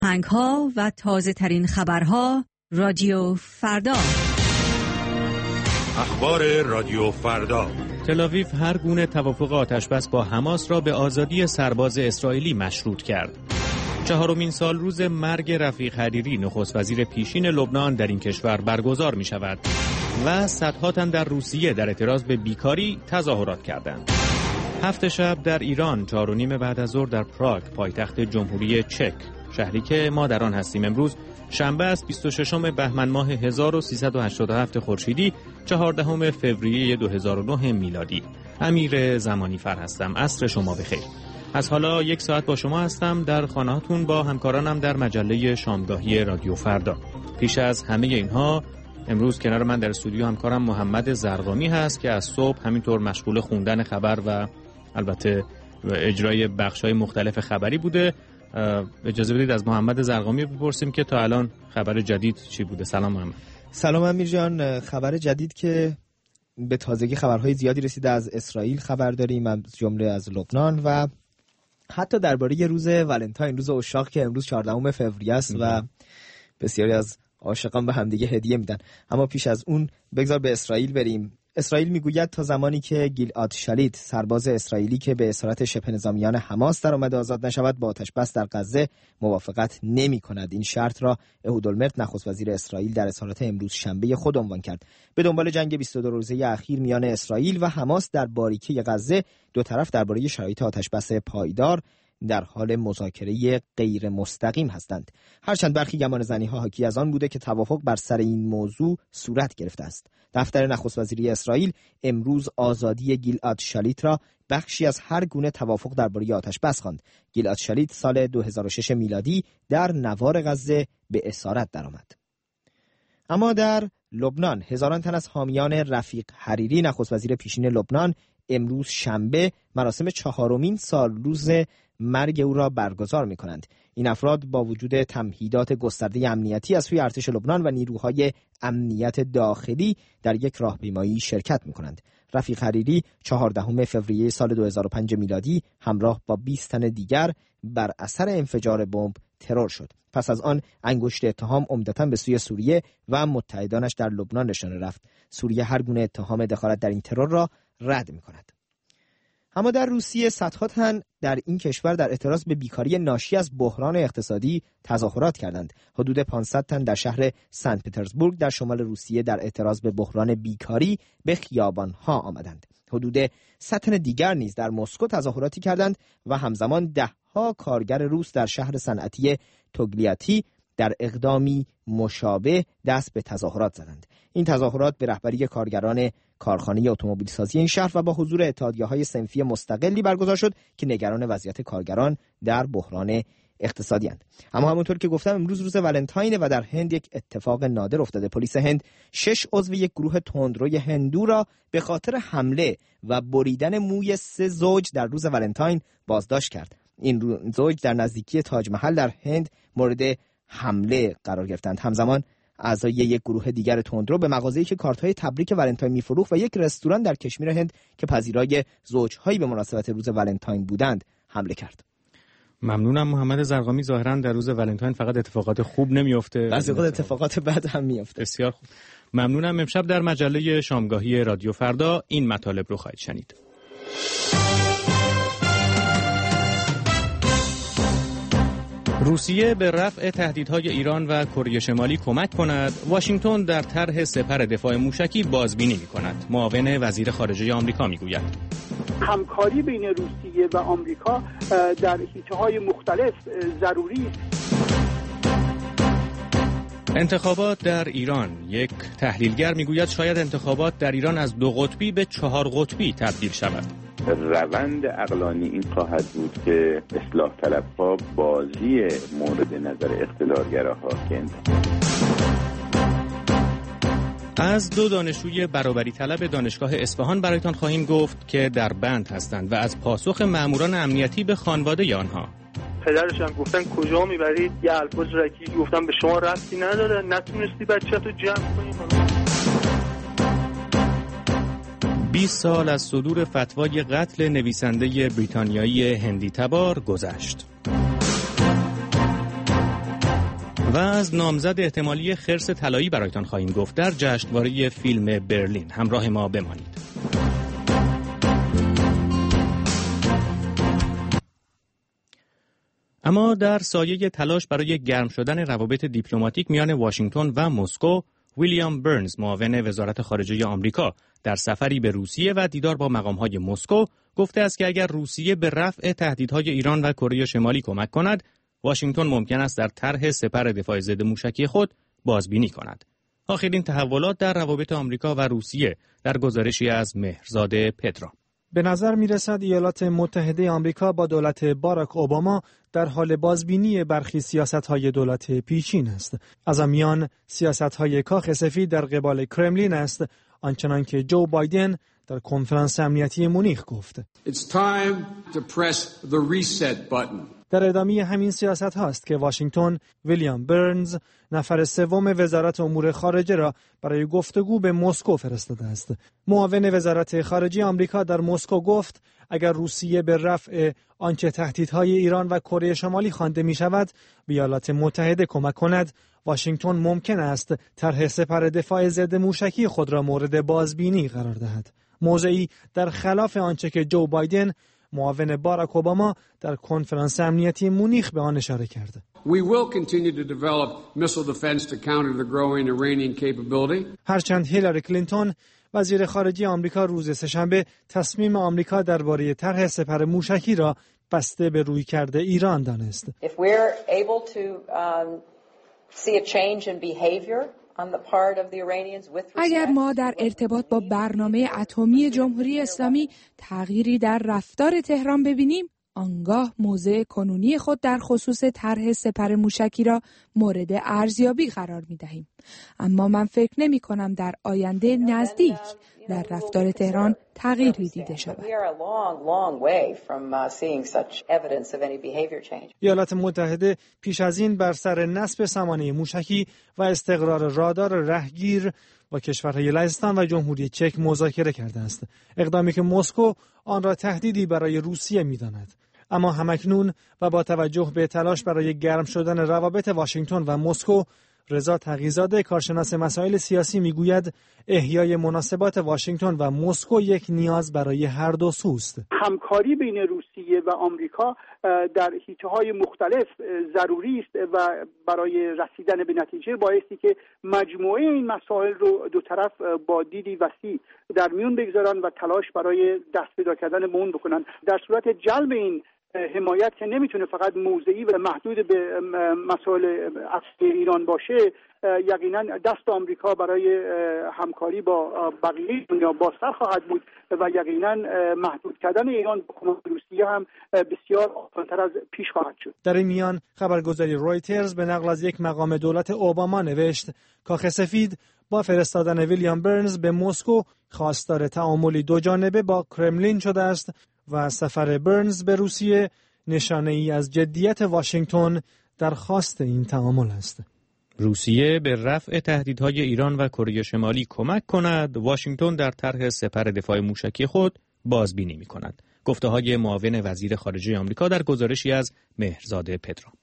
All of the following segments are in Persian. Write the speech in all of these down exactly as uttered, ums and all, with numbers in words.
هنگ‌ها و تازه ترین خبرها رادیو فردا. اخبار رادیو فردا. تل‌آویو هر گونه توافق آتشبس با حماس را به آزادی سرباز اسرائیلی مشروط کرد. چهارمین سال روز مرگ رفیق حریری نخست وزیر پیشین لبنان در این کشور برگزار می شود و صدها تن در روسیه در اعتراض به بیکاری تظاهرات کردند. هفت شب در ایران، چهار و نیم بعد از ظهر در پراگ، پایتخت جمهوری چک، شهری که ما در آن هستیم. امروز شنبه است، بیست و ششم بهمن ماه هزار و سیصد و هشتاد و هفت خورشیدی، چهاردهم فوریه دو هزار و نه میلادی. امیر زمانی فر هستم. عصر شما بخیر. از حالا یک ساعت با شما هستم در خانه‌هاتون با همکارانم در مجله شامگاهی رادیو فردا. پیش از همه اینها امروز کنار من در استودیو همکارم محمد زرقامی هست که از صبح همینطور مشغول خوندن خبر و البته اجرای بخش‌های مختلف خبری بوده. اجازه بدید از محمد زرقامی بپرسیم که تا الان خبر جدید چی بوده. سلام محمد. سلام امیر جان. خبر جدید که به تازگی خبرهای زیادی رسیده از اسرائیل خبر داریم، از جمله از لبنان و حتی درباره روز ولنتاین، روز عشاق که امروز چهاردهم فوریه است و بسیاری از عاشقان به همدیگه هدیه میدن. اما پیش از اون بگذار به اسرائیل بریم. اسرائیل میگوید تا زمانی که گیلعاد شالیت، سرباز اسرائیلی که به اسارت شبه نظامیان حماس در آمده آزاد نشود، با آتش‌بس در غزه موافقت نمی کند. این شرط را اهود اولمرت، نخست وزیر اسرائیل، در اظهارات امروز شنبه خود عنوان کرد. به دنبال جنگ بیست و دو روزه اخیر میان اسرائیل و حماس در باریکه غزه، دو طرف درباره شرایط آتش‌بس پایدار در حال مذاکره غیر مستقیم هستند. هرچند برخی گمانه‌زنی‌ها حاکی از آن بوده که توافق بر سر این موضوع صورت گرفته است. دفتر نخست وزیری اسرائیل امروز آزادی گیلعاد شالیت را بخشی از هر گونه توافق درباره آتش‌بس خواند. گیلعاد شالیت سال دو هزار و شش میلادی در نوار غزه به اسارت درآمد. اما در لبنان هزاران تن از حامیان رفیق حریری، نخست وزیر پیشین لبنان، امروز شنبه مراسم چهارمین سال روز مرگ او را برگزار می‌کنند. این افراد با وجود تمهیدات گسترده امنیتی از سوی ارتش لبنان و نیروهای امنیت داخلی در یک راهپیمایی شرکت می‌کنند. رفیق حریری چهاردهم فوریه سال دو هزار و پنج میلادی همراه با بیست تن دیگر بر اثر انفجار بمب ترور شد. پس از آن انگشت اتهام عمدتاً به سوی سوریه و متحدانش در لبنان نشانه رفت. سوریه هر گونه اتهام دخالت در این ترور را رد می‌کند. اما در روسیه صدها تن در این کشور در اعتراض به بیکاری ناشی از بحران اقتصادی تظاهرات کردند. حدود پانصد تن در شهر سنت پترزبورگ در شمال روسیه در اعتراض به بحران بیکاری به خیابان‌ها آمدند. حدود صد تن دیگر نیز در مسکو تظاهراتی کردند و همزمان ده‌ها کارگر روس در شهر صنعتی توگلیاتی در اقدامی مشابه دست به تظاهرات زدند. این تظاهرات به رهبری کارگران کارخانه اتومبیل سازی این شهر و با حضور اتحادیه‌های صنفی مستقلی برگزار شد که نگران وضعیت کارگران در بحران اقتصادی اند. اما همونطور که گفتم امروز روز ولنتاینه و در هند یک اتفاق نادر افتاده. پلیس هند شش عضو یک گروه تندروی هندو را به خاطر حمله و بریدن موی سه زوج در روز ولنتاین بازداشت کرد. این زوج در نزدیکی تاج محل در هند مورد حمله قرار گرفتند. همزمان اعضای یک گروه دیگر تندرو به مغازه‌ای که کارت‌های تبریک ولنتاین می‌فروخت و یک رستوران در کشمیر هند که پذیرای زوج‌هایی به مناسبت روز ولنتاین بودند حمله کرد. ممنونم محمد زرقامی. ظاهراً در روز ولنتاین فقط اتفاقات خوب نمی‌افته، بعضی وقت اتفاقات بد هم می‌افته. بسیار خوب. ممنونم. امشب در مجله شامگاهی رادیو فردا این مطالب رو خواهید شنید. روسیه به رفع تهدیدهای ایران و کره شمالی کمک کند. واشنگتن در طرح سپر دفاع موشکی بازبینی می‌کند. معاون وزیر خارجه آمریکا می‌گوید همکاری بین روسیه و آمریکا در حیطه‌های مختلف ضروری است. انتخابات در ایران. یک تحلیلگر می‌گوید شاید انتخابات در ایران از دو قطبی به چهار قطبی تبدیل شود. روند عقلانی این خواهد بود که اصلاح طلب‌ها بازی مورد نظر اقتدارگراها که از دو دانشجوی برابری طلب دانشگاه اصفهان برایتان خواهیم گفت که در بند هستند و از پاسخ ماموران امنیتی به خانواده آنها. پدرش هم گفتن کجا میبرید؟ یه الفاظ رکی گفتن به شما ربطی نداره، نتونستی بچه‌تو جمع کنی. بیست سال از صدور فتوای قتل نویسنده بریتانیایی هندی تبار گذشت. و از نامزد احتمالی خرس طلایی برایتان خواهیم گفت در جشنواره فیلم برلین. همراه ما بمانید. اما در سایه تلاش برای گرم شدن روابط دیپلماتیک میان واشنگتن و مسکو، ویلیام برنز معاون وزارت خارجه آمریکا در سفری به روسیه و دیدار با مقام‌های مسکو گفته است که اگر روسیه به رفع تهدیدهای ایران و کره شمالی کمک کند، واشنگتن ممکن است در طرح سپر دفاع ضد موشکی خود بازبینی کند. آخرین تحولات در روابط آمریکا و روسیه در گزارشی از مهرزاد پترا. به نظر می رسد ایالات متحده آمریکا با دولت باراک اوباما در حال بازبینی برخی سیاست‌های دولت پیشین است. از آن سیاست‌های کاخ سفید در قبال کرملین است، آنچنان که جو بایدن در کنفرانس امنیتی مونیخ گفت. It's time to press the reset button. در ادامه همین سیاست هاست که واشنگتن ویلیام برنز نفر سوم وزارت امور خارجه را برای گفتگو به مسکو فرستاده است. معاون وزارت خارجه آمریکا در مسکو گفت اگر روسیه به رفع آنچه تهدیدهای ایران و کره شمالی خوانده می شود به ایالات متحده کمک کند، واشنگتن ممکن است طرح سپر دفاع ضد موشکی خود را مورد بازبینی قرار دهد. موضعی در خلاف آنچه که جو بایدن معاون باراک اوباما در کنفرانس امنیتی مونیخ به آن اشاره کرد. We will continue to develop missile defense to counter the growing Iranian capability. هرچند هیلاری کلینتون وزیر خارجه آمریکا روز سه‌شنبه تصمیم آمریکا درباره طرح سپر موشکی را بسته به رویکرد ایران دانست. If we're able to um, see a change in behavior اگر ما در ارتباط با برنامه اتمی جمهوری اسلامی تغییری در رفتار تهران ببینیم، آنگاه موضع کنونی خود در خصوص طرح سپر موشکی را مورد ارزیابی قرار می‌دهیم. اما من فکر نمی‌کنم در آینده نزدیک در رفتار تهران تغییری دیده شود. ایالات متحده پیش از این بر سر نصب سامانه موشکی و استقرار رادار رهگیر با کشورهای لهستان و جمهوری چک مذاکره کرده است. اقدامی که مسکو آن را تهدیدی برای روسیه می‌داند. اما همکنون و با توجه به تلاش برای گرم شدن روابط واشنگتن و مسکو، رضا تقی‌زاده کارشناس مسائل سیاسی میگوید احیای مناسبات واشنگتن و مسکو یک نیاز برای هر دو سوست. همکاری بین روسیه و آمریکا در حیطه‌های مختلف ضروری است و برای رسیدن به نتیجه بایستی که مجموعه این مسائل رو دو طرف با دیدی وسیع در میون بگذارن و تلاش برای دست پیدا کردن به اون بکنن. در صورت جلب این حمایت که نمیتونه فقط موضعی و محدود به مسائل اصلی ایران باشه، یقینا دست آمریکا برای همکاری با بقیه دنیا بازتر خواهد بود و یقینا محدود کردن ایران به کمک روسیه هم بسیار آسان‌تر از پیش خواهد شد. در این میان خبرگزاری رویترز به نقل از یک مقام دولت اوباما نوشت کاخ سفید با فرستادن ویلیام برنز به مسکو خواستار تعاملی دو جانبه با کرملین شده است و سفر برنز به روسیه نشانه ای از جدیت واشنگتن در خواست این تعامل است. روسیه به رفع تهدیدهای ایران و کره شمالی کمک کند، واشنگتن در طرح سپر دفاع موشکی خود بازبینی می کند. گفته های معاون وزیر خارجه آمریکا در گزارشی از مهرزاد پترا.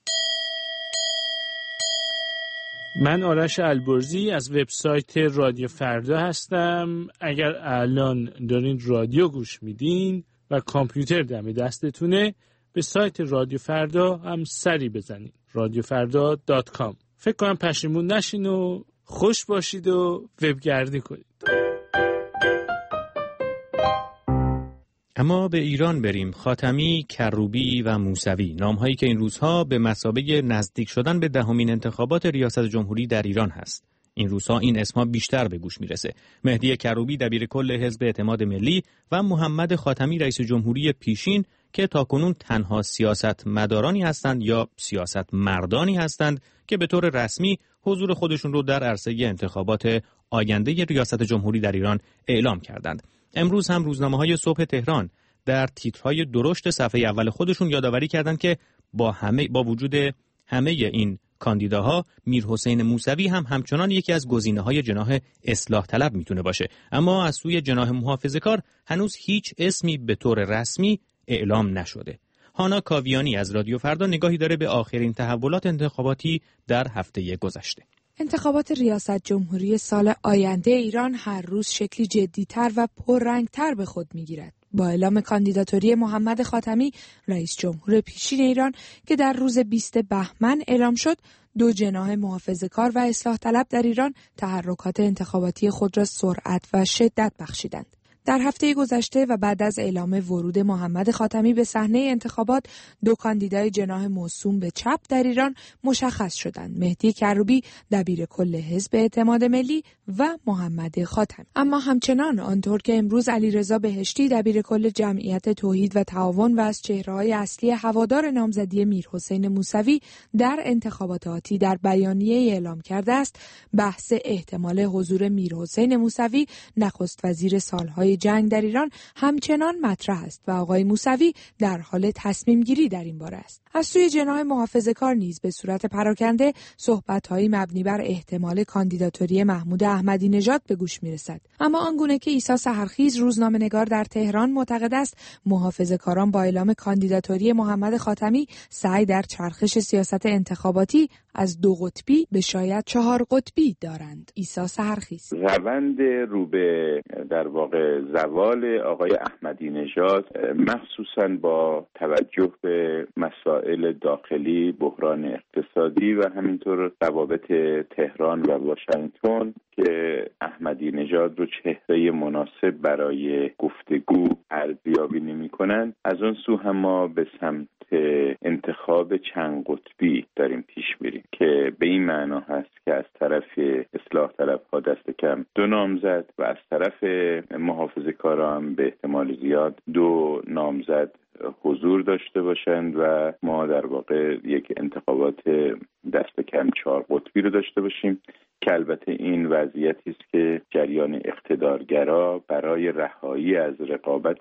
من آرش البرزی از وبسایت رادیو فردا هستم. اگر الان دارین رادیو گوش میدین و کامپیوتر دم دستتونه، به سایت رادیو فردا هم سری بزنید. رادیو فردا دات کام. فکر کنم پشیمون نشین و خوش باشید و وبگردی کنید. اما به ایران بریم. خاتمی، کروبی و موسوی، نام‌هایی که این روزها به مثابه نزدیک شدن به دهمین انتخابات ریاست جمهوری در ایران هست. این روزها این اسمها بیشتر به گوش میرسه. مهدی کروبی دبیرکل حزب اعتماد ملی و محمد خاتمی رئیس جمهوری پیشین که تاکنون تنها سیاست مدارانی هستند یا سیاست مردانی هستند که به طور رسمی حضور خودشون رو در عرصه انتخابات آینده ریاست جمهوری در ایران اعلام کردند. امروز هم روزنامه‌های صبح تهران در تیترهای درشت صفحه اول خودشون یادآوری کردند که با همه با وجود همه این کاندیداها میرحسین موسوی هم همچنان یکی از گزینه‌های جناح اصلاح طلب میتونه باشه، اما از سوی جناح محافظه‌کار هنوز هیچ اسمی به طور رسمی اعلام نشده. هانا کاویانی از رادیو فردا نگاهی داره به آخرین تحولات انتخاباتی در هفته گذشته. انتخابات ریاست جمهوری سال آینده ایران هر روز شکلی جدی‌تر و پررنگ‌تر به خود می‌گیرد. با اعلام کاندیداتوری محمد خاتمی رئیس جمهور پیشین ایران که در روز بیست بهمن اعلام شد، دو جناح محافظه‌کار و اصلاح طلب در ایران تحرکات انتخاباتی خود را سرعت و شدت بخشیدند. در هفته گذشته و بعد از اعلام ورود محمد خاتمی به صحنه انتخابات، دو کاندیدای جناح موسوم به چپ در ایران مشخص شدند: مهدی کروبی دبیر کل حزب اعتماد ملی و محمد خاتمی. اما همچنان آنطور که امروز علیرضا بهشتی دبیر کل جمعیت توحید و تعاون و از چهره‌های اصلی هوادار نامزدی میرحسین موسوی در انتخابات آتی در بیانیه اعلام کرده است، بحث احتمال حضور میرحسین موسوی نخست وزیر سالهای جنگ در ایران همچنان مطرح است و آقای موسوی در حال تصمیم گیری در این باره است. از سوی جناح محافظه‌کار نیز به صورت پراکنده صحبت‌هایی مبنی بر احتمال کاندیداتوری محمود احمدی نژاد به گوش می‌رسد. اما آنگونه که عیسی سحرخیز روزنامه‌نگار در تهران معتقد است محافظه‌کاران با اعلام کاندیداتوری محمد خاتمی سعی در چرخش سیاست انتخاباتی از دو قطبی به شاید چهار قطبی دارند. عیسی سحرخیز: روند رو به در واقع زوال آقای احمدی نژاد، مخصوصاً با توجه به مسائل داخلی، بحران اقتصادی و همینطور روابط تهران و واشنگتن که احمدی نژاد رو چهره مناسب برای گفتگو ارزیابی نمی‌کنند، از اون سو هم ما به سمت انتخاب چند قطبی داریم پیش میریم که به این معنا هست که از طرف اصلاح طلب‌ها دست کم دو نامزد و از طرف محافظه‌کاران به احتمال زیاد دو نامزد حضور داشته باشند و ما در واقع یک انتخابات دست کم چهار قطبی رو داشته باشیم که البته این وضعیتی است که جریان اقتدارگرا برای رهایی از رقابت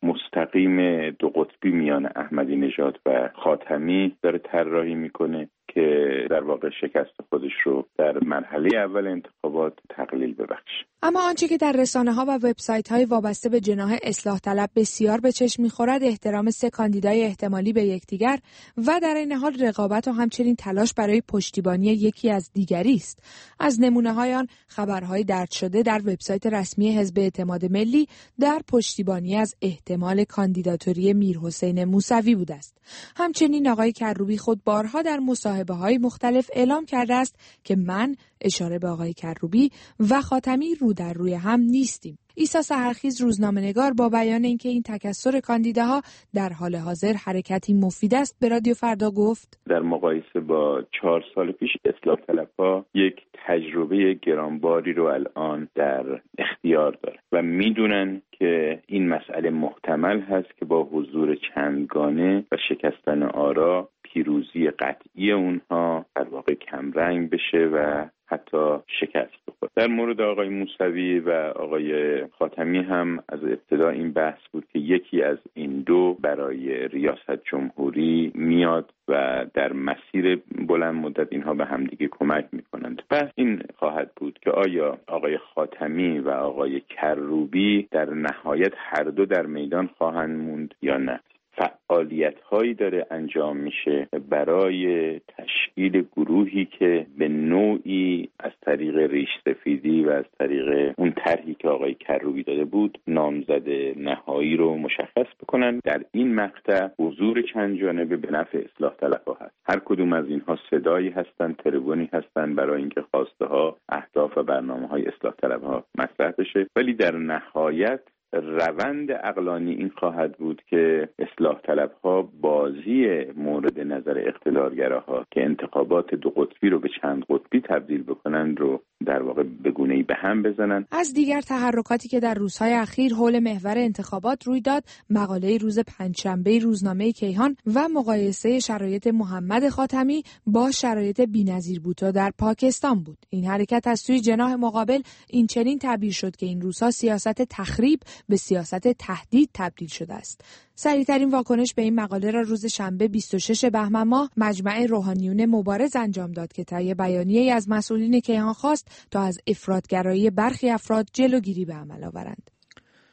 مستقیم دو قطبی میان احمدی نژاد و خاتمی داره طراحی میکنه که در واقع شکست خودش رو در مرحله اول انتخابات تقلیل ببخشه. اما آنچه که در رسانه‌ها و وبسایت‌های وابسته به جناح اصلاح طلب بسیار به چشم می‌خورد احترام سه کاندیدای احتمالی به یکدیگر و در این حال رقابت و همچنین تلاش برای پشتیبانی یکی از دیگری است. از نمونه‌های آن خبرهای درج شده در وبسایت رسمی حزب اعتماد ملی در پشتیبانی از احتمال کاندیداتوری میرحسین موسوی بوده است. همچنین آقای کروبی خود بارها در مصاحبه‌های مختلف اعلام کرده است که من، اشاره به آقای کروبی، و خاتمی رو در روی هم نیستیم. عیسی سحرخیز روزنامه‌نگار با بیان اینکه این تکثر کاندیداها در حال حاضر حرکتی مفید است به رادیو فردا گفت: در مقایسه با چهار سال پیش اصلاح طلب‌ها یک تجربه گرانباری رو الان در اختیار داره و میدونن که این مسئله محتمل هست که با حضور چندگانه و شکستن آرا پیروزی قطعی اونها در واقع کمرنگ بشه و حتی شکست بخوره. در مورد آقای موسوی و آقای خاتمی هم از ابتدا این بحث بود که یکی از این دو برای ریاست جمهوری میاد و در مسیر بلند مدت اینها به همدیگه کمک میکنند. پس این خواهد بود که آیا آقای خاتمی و آقای کروبی در نهایت هر دو در میدان خواهند موند یا نه. فعالیت هایی داره انجام میشه برای تشکیل گروهی که به نوعی از طریق ریش سفیدی و از طریق اون طرحی که آقای کروبی داده بود نامزد نهایی رو مشخص بکنن. در این مقطع حضور چند جانبه به نفع اصلاح طلب‌ها هست. هر کدوم از اینها صدایی هستن، تریبونی هستن برای اینکه خواسته ها، اهداف و برنامه‌های اصلاح طلب‌ها مطرح بشه، ولی در نهایت روند عقلانی این خواهد بود که اصلاح طلب‌ها بازی مورد نظر اقتدارگراها که انتخابات دو قطبی رو به چند قطبی تبدیل بکنن رو در واقع به گونه‌ای به هم بزنن. از دیگر تحرکاتی که در روزهای اخیر حول محور انتخابات روی داد، مقاله روز پنجشنبه روزنامه کیهان و مقایسه شرایط محمد خاتمی با شرایط بی‌نظیر بوتو در پاکستان بود. این حرکت از سوی جناح مقابل این چنین تعبیر شد که این روزها سیاست تخریب به سیاست تهدید تبدیل شده است. سریع‌ترین واکنش به این مقاله را روز شنبه بیست و شش بهمن ماه مجمع روحانیون مبارز انجام داد که طی بیانیه‌ای از مسئولین کیهان خواست تا از افراط‌گرایی برخی افراد جلوگیری به عمل آورند.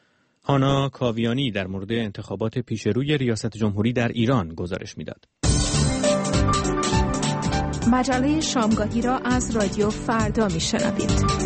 هانا کاویانی در مورد انتخابات پیشروی ریاست جمهوری در ایران گزارش میداد. مجله شامگاهی را از رادیو فردا میشنوید.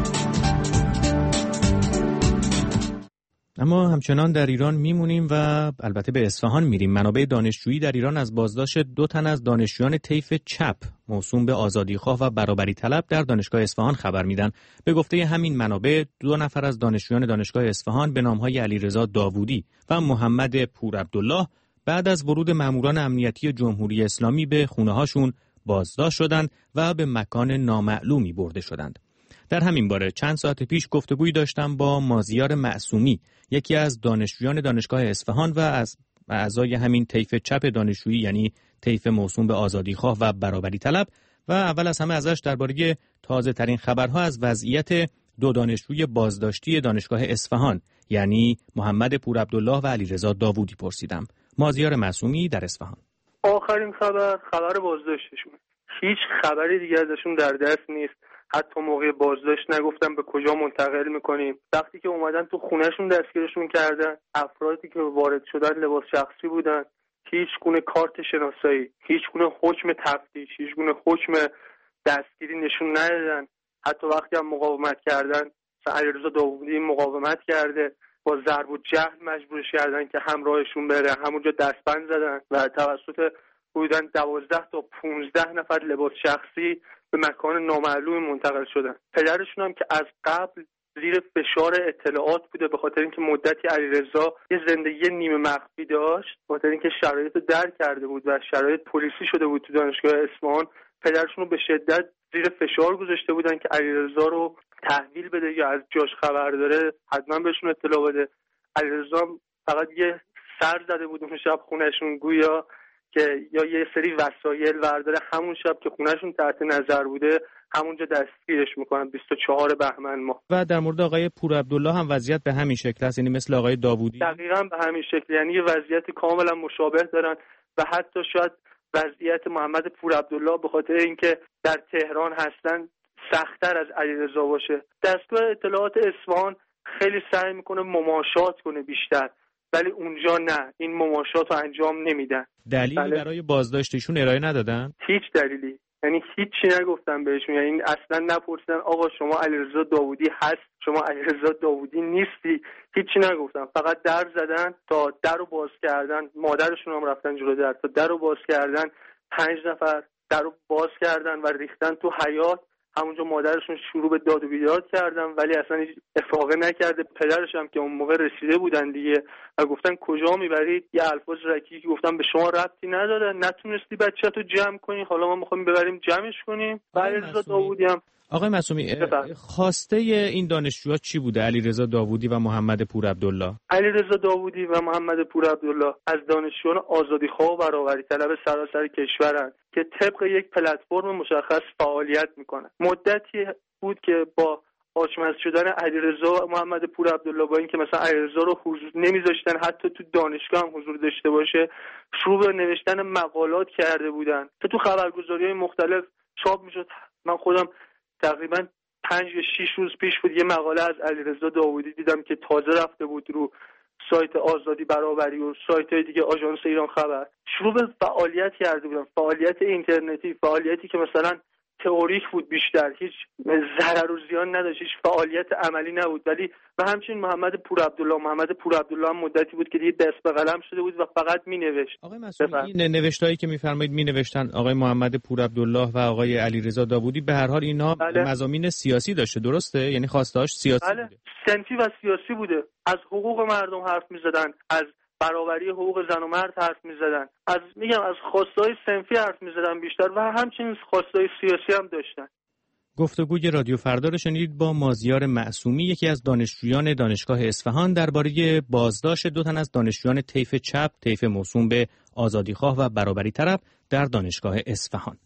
اما همچنان در ایران میمونیم و البته به اصفهان میریم. منابع دانشجویی در ایران از بازداشت دو تن از دانشجویان طیف چپ موسوم به آزادیخواه و برابری طلب در دانشگاه اصفهان خبر میدن. به گفته همین منابع دو نفر از دانشجویان دانشگاه اصفهان به نامهای علیرضا داوودی و محمد پورعبدالله بعد از ورود ماموران امنیتی جمهوری اسلامی به خونه‌هاشون بازداشت شدند و به مکان نامعلومی برده شدند. در همین باره چند ساعت پیش گفتگویی داشتم با مازیار معصومی، یکی از دانشجویان دانشگاه اصفهان و از اعضای همین طیف چپ دانشجویی، یعنی طیف موسوم به آزادیخواه و برابری طلب، و اول از همه ازش درباره تازه ترین خبرها از وضعیت دو دانشجوی بازداشتی دانشگاه اصفهان، یعنی محمد پورعبدالله و علیرضا داوودی پرسیدم. مازیار معصومی در اصفهان. آخرین خبر خبر بازداشتشون، هیچ خبری دیگه ازشون در دست نیست. حتی موقع بازداشت نگفتن به کجا منتقل میکنیم. وقتی که اومدن تو خونهشون دستگیرشون کردن، افرادی که وارد شدن لباس شخصی بودن، هیچ گونه کارت شناسایی، هیچ گونه حکم تفتیش، هیچ گونه حکم دستگیری نشون ندادن. حتی وقتی هم مقاومت کردن، علیرضا داوودی مقاومت کرده، با ضرب و جهل مجبورش کردن که همراهشون بره، همونجا دستبند زدن و توسط بودن دوازده تا پونزده نفر لباس شخصی به مکان نامعلوم منتقل شدن. پدرشون هم که از قبل زیر فشار اطلاعات بوده به خاطر اینکه مدتی علیرضا یه زندگی نیمه مخفی داشت، به خاطر اینکه شرایط رو درک کرده بود و شرایط پلیسی شده بود تو دانشگاه اصفهان، پدرشون رو به شدت زیر فشار گذاشته بودن که علیرضا رو تحویل بده یا از جاش خبر داره حتما بهشون اطلاع بده. علیرضا فقط یه سر زده بود اون شب خونهشون، گویا که یا یه سری وسایل ورداره همون شب که خونهشون تحت نظر بوده همونجا دستگیرش میکنن بیست و چهارم بهمن ماه. و در مورد آقای پورعبدالله هم وضعیت به همین شکل است، یعنی مثل آقای داوودی؟ دقیقاً به همین شکل، یعنی یه وضعیت کاملا مشابه دارن و حتی شاید وضعیت محمد پورعبدالله به خاطر اینکه در تهران هستن سخت‌تر از علیرضا باشه. دستگاه اطلاعات اصفهان خیلی سعی میکنه مماشات کنه بیشتر، ولی اونجا نه، این مماشات رو انجام نمیدن. دلیلی بله. برای بازداشتشون ارائه ندادن؟ هیچ دلیلی، یعنی هیچی نگفتن بهشون، یعنی اصلا نپرسیدن آقا شما علیرضا داوودی هست، شما علیرضا داوودی نیستی، هیچی نگفتن، فقط در زدن تا در رو باز کردن. مادرشون هم رفتن جلو در تا در رو باز کردن، پنج نفر در رو باز کردن و ریختن تو حیاط. همونجا مادرشون شروع به داد و بیداد کردن ولی اصلا هیچ افاقه نکرده. پدرش هم که اون موقع رسیده بودن دیگه و گفتن کجا میبرید، یه الفاظ رکیکی گفتن به شما ربطی نداره، نتونستی بچه‌تو جمع کنی، حالا ما می‌خوایم ببریم جمعش کنیم. علیرضا داوودی هم آقای معصومی خواسته این دانشجوها چی بوده، علیرضا داوودی و محمد پورعبدالله؟ علیرضا داوودی و محمد پورعبدالله از دانشجویان آزادیخواه و برابری طلب سراسر کشورند که طبق یک پلتفرم مشخص فعالیت میکنن. مدتی بود که با آشمز شدن علیرضا و محمد پورعبدالله، با اینکه مثلا علیرضا رو حضور نمیذاشتن حتی تو دانشگاه هم حضور داشته باشه، شروع به نوشتن مقالات کرده بودن که تو خبرگزاری‌های مختلف چاپ میشد. من خودم تقریبا پنج یا شیش روز پیش بود یه مقاله از علیرضا داوودی دیدم که تازه رفته بود رو سایت آزادی برابری و سایت‌های دیگه آژانس ایران خبر. شروع به فعالیت کرده بودن، فعالیت اینترنتی، فعالیتی که مثلا تئوریک بود بیشتر، هیچ ضرر و زیان نداشت، هیچ فعالیت عملی نبود. ولی و همچنین محمد پورعبدالله محمد پورعبدالله هم مدتی بود که دیگه دست به قلم شده بود و فقط مینوشت. آقای معصومی این نوشتایی که میفرمایید مینوشتن آقای محمد پورعبدالله و آقای علیرضا داوودی، به هر حال اینا بله. مضامین سیاسی داشته، درسته؟ یعنی خواسته‌اش سیاسی بله. بوده. صنفی و سیاسی بوده. از حقوق مردم حرف می‌زدن، از برابری حقوق زن و مرد حرف می‌زدن، از میگم از خواسته‌های صنفی حرف می‌زدن بیشتر و همچنین خواسته‌های سیاسی هم داشتن. گفتگوی رادیو فردا رو شنیدید با مازیار معصومی، یکی از دانشجویان دانشگاه اصفهان، درباره بازداشت دو تن از دانشجویان طیف چپ، طیف موسوم به آزادیخواه و برابری طلب در دانشگاه اصفهان.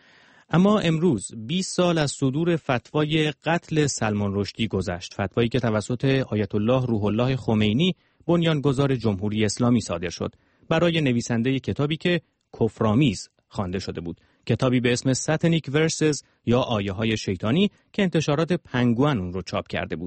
اما امروز بیست سال از صدور فتوای قتل سلمان رشدی گذشت، فتوایی که توسط آیت الله روح الله خمینی بنیانگذار جمهوری اسلامی صادر شد برای نویسنده کتابی که کفرآمیز خوانده شده بود، کتابی به اسم ساتانیک ورسز یا آیه های شیطانی که انتشارات پنگوئن اون رو چاپ کرده بود.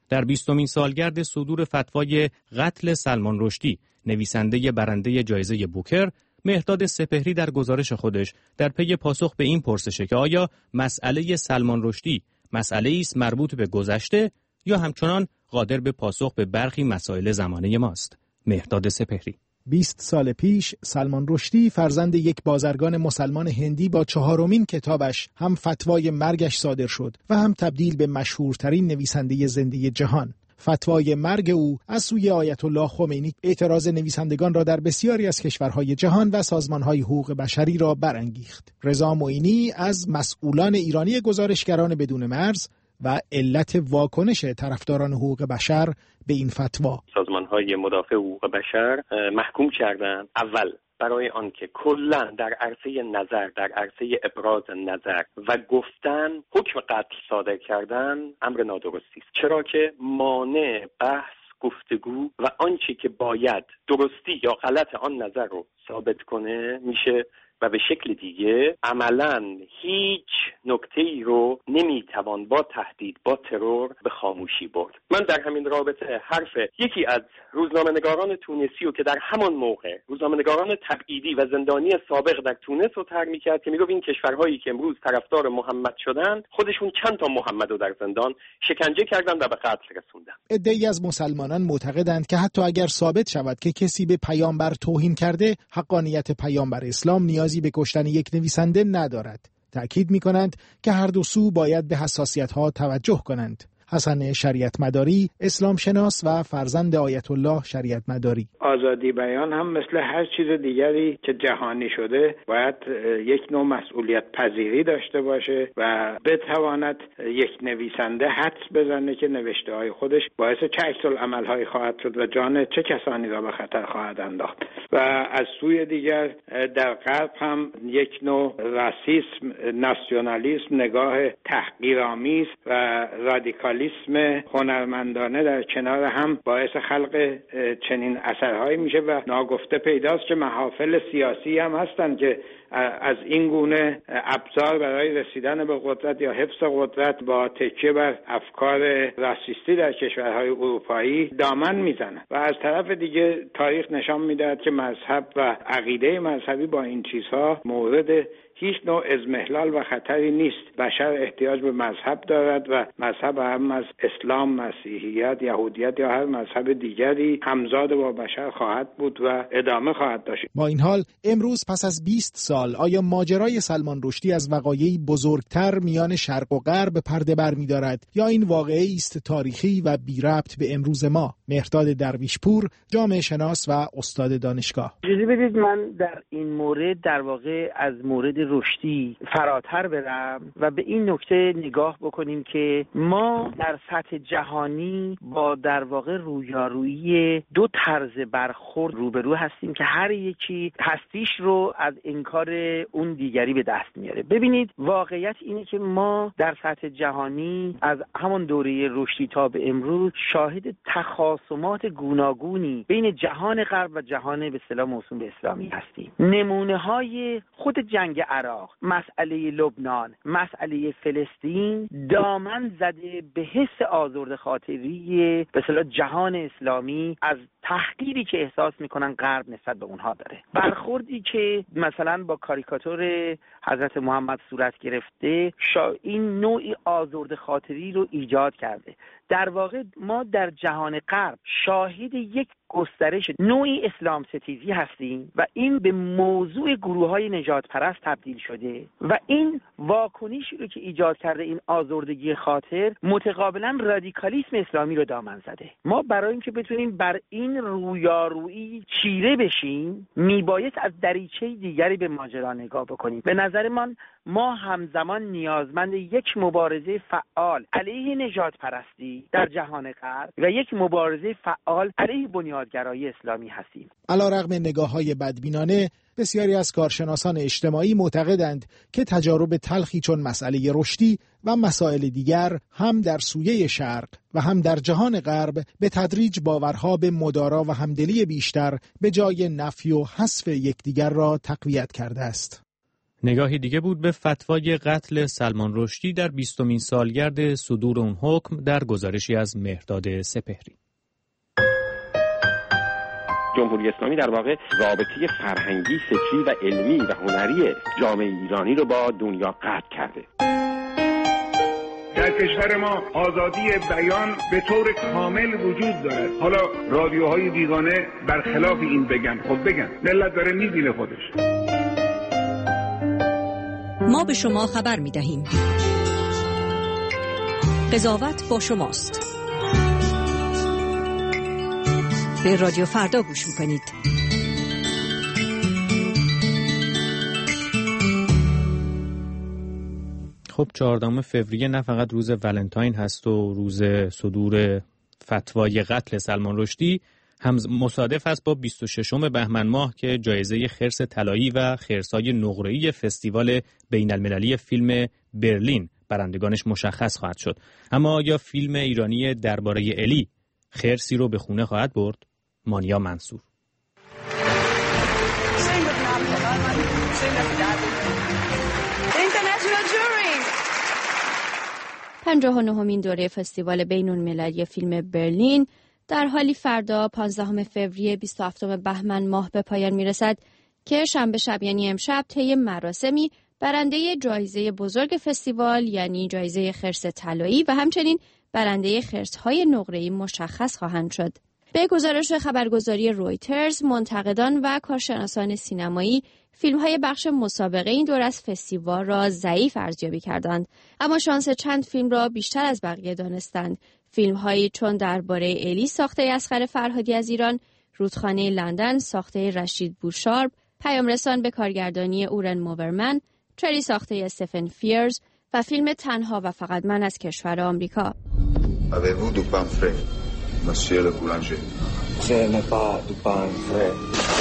در بیستمین سالگرد صدور فتوای قتل سلمان رشدی، نویسنده برنده جایزه بوکر، مهرداد سپهری در گزارش خودش در پی پاسخ به این پرسشه که آیا مسئله سلمان رشدی مسئله است مربوط به گذشته یا همچنان قادر به پاسخ به برخی مسائل زمانه ماست. مهرداد سپهری: بیست سال پیش سلمان رشدی فرزند یک بازرگان مسلمان هندی با چهارمین کتابش هم فتوای مرگش صادر شد و هم تبدیل به مشهورترین نویسنده زنده جهان. فتوای مرگ او از سوی آیت الله خمینی اعتراض نویسندگان را در بسیاری از کشورهای جهان و سازمانهای حقوق بشری را برانگیخت. رضا معینی از مسئولان ایرانی گزارشگران بدون مرز و علت واکنش طرفداران حقوق بشر به این فتوا: سازمان‌های مدافع حقوق بشر محکوم کردند اول برای آنکه کلا در عرصه نظر، در عرصه ابراز نظر و گفتن حکم قتل صادر کردن امر نادرستی است، چرا که مانع بحث، گفتگو و آنچه که باید درستی یا غلط آن نظر رو ثابت کنه میشه و به شکل دیگه عملاً هیچ نکته‌ای رو نمیتوان با تهدید، با ترور به خاموشی برد. من در همین رابطه حرف یکی از روزنامه‌نگاران تونسی رو که در همان موقع روزنامه‌نگاران تبعیدی و زندانی سابق در تونس رو طرح می‌کرد که میگفت این کشورهایی که امروز طرفدار محمد شدن خودشون چند تا محمد رو در زندان شکنجه کردن و به قتل رسوندن. عده‌ای از مسلمانان معتقدند که حتی اگر ثابت شود که کسی به پیامبر توهین کرده، حقانیت پیامبر اسلام نیازی به کشتن یک نویسنده ندارد. تأکید می‌کنند که هر دو سو باید به حساسیت‌ها توجه کنند. حسن شریعت مداری، اسلام شناس و فرزند آیت الله شریعت مداری: آزادی بیان هم مثل هر چیز دیگری که جهانی شده باید یک نوع مسئولیت پذیری داشته باشه و بتواند یک نویسنده حدس بزنه که نوشته های خودش باعث چه عکس‌العمل هایی خواهد شد و جان چه کسانی را به خطر خواهد انداخت. و از سوی دیگر در غرب هم یک نوع راسیسم، ناسیونالیسم، نگاه تحقیرآمیز و رادیکال لیسم هنرمندانه در کنار هم باعث خلق چنین اثرهایی میشه و ناگفته پیداست که محافل سیاسی هم هستن که از این گونه ابزار برای رسیدن به قدرت یا حفظ قدرت با تکیه بر افکار راسیستی در کشورهای اروپایی دامن میزنن. و از طرف دیگه تاریخ نشان میدهد که مذهب و عقیده مذهبی با این چیزها مورد هیچ نوع اضمحلال و خطری نیست. بشر احتیاج به مذهب دارد و مذهب هم از اسلام، مسیحیت، یهودیت یا هر مذهب دیگری همزاد با بشر خواهد بود و ادامه خواهد داشت. با این حال امروز پس از بیست سال آیا ماجرای سلمان رشدی از وقایعی بزرگتر میان شرق و غرب پرده برمی‌دارد یا این واقعه است تاریخی و بی ربط به امروز ما؟ مهرداد درویشپور، جامعه شناس و استاد دانشگاه: اجازه بدید من در این مورد در واقع از مورد رشدی فراتر برم و به این نکته نگاه بکنیم که ما در سطح جهانی با در واقع رویارویی دو طرز برخورد روبرو هستیم که هر یکی هستیش رو از انکار اون دیگری به دست میاره. ببینید واقعیت اینه که ما در سطح جهانی از همون دوره رشدی تا به امروز شاهد تخاصمات گوناگونی بین جهان غرب و جهان به اصطلاح موسوم به اسلامی هستیم. نمونه های خود جنگ عراق، مسئله لبنان، مسئله فلسطین دامن زده به حس آزرده خاطری به اصطلاح جهان اسلامی از تحقیری که احساس میکنن غرب نسبت به اونها داره. برخوردی که مثلا با کاریکاتور حضرت محمد صورت گرفته شا این نوعی آزرده خاطری رو ایجاد کرده. در واقع ما در جهان غرب شاهد یک گسترش نوعی اسلام ستیزی هستیم و این به موضوع گروه‌های نجات پرست تبدیل شده و این واکنشی رو که ایجاد کرده این آزردگی خاطر متقابلا رادیکالیسم اسلامی رو دامن زده. ما برای اینکه بتونیم بر این رویارویی چیره بشیم میبایست از دریچه دیگری به ماجرا نگاه بکنیم. به نظر من ما همزمان نیازمند یک مبارزه فعال علیه نجات پرستی در جهان غرب و یک مبارزه فعال علیه بنیادگرایی اسلامی هستیم. علیرغم نگاه‌های بدبینانه، بسیاری از کارشناسان اجتماعی معتقدند که تجارب تلخی چون مسئله رشدی و مسائل دیگر هم در سویه شرق و هم در جهان غرب به تدریج باورها به مدارا و همدلی بیشتر به جای نفی و حذف یکدیگر را تقویت کرده است. نگاهی دیگه بود به فتوای قتل سلمان رشدی در بیستمین سالگرد صدور اون حکم در گزارشی از مهرداد سپهری. جمهوری اسلامی در واقع رابطه فرهنگی، فکری و علمی و هنری جامعه ایرانی رو با دنیا قطع کرده. در کشور ما آزادی بیان به طور کامل وجود دارد. حالا رادیوهای بیگانه برخلاف این بگن، خب بگن، ملت داره میبینه خودش. ما به شما خبر میدهیم. قضاوت با شماست. به رادیو فردا گوش میکنید. خب چهاردهم فوریه نه فقط روز ولنتاین هست و روز صدور فتوای قتل سلمان رشدی، هم مصادف است با بیست و ششم بهمن ماه که جایزه خرس طلایی و خرسای نقره‌ای فستیوال بین‌المللی فیلم برلین برندگانش مشخص خواهد شد. اما آیا فیلم ایرانی درباره الی خرسی رو به خونه خواهد برد؟ مانیا منصور. پنجاه و نهمین دوره فستیوال بین‌المللی فیلم برلین در حالی فردا پانزدهم فوریه بیست و هفتم بهمن ماه به پایان میرسد که شنبه شب یعنی امشب طی مراسمی برنده جایزه بزرگ فستیوال یعنی جایزه خرس طلایی و همچنین برنده خرس‌های نقره‌ای مشخص خواهند شد. به گزارش خبرگزاری رویترز، منتقدان و کارشناسان سینمایی فیلم‌های بخش مسابقه این دور از فستیوال را ضعیف ارزیابی کردند، اما شانس چند فیلم را بیشتر از بقیه دانستند. فیلم‌هایی چون درباره الی ساخته اصغر فرهادی از ایران، رودخانه لندن ساخته رشید بوشارب، پیامرسان به کارگردانی اورن موورمن، تری ساخته استفن فیرز و فیلم تنها و فقط من از کشور آمریکا. Avez-vous du pain frais, monsieur le boulanger? Je n'ai pas du pain frais.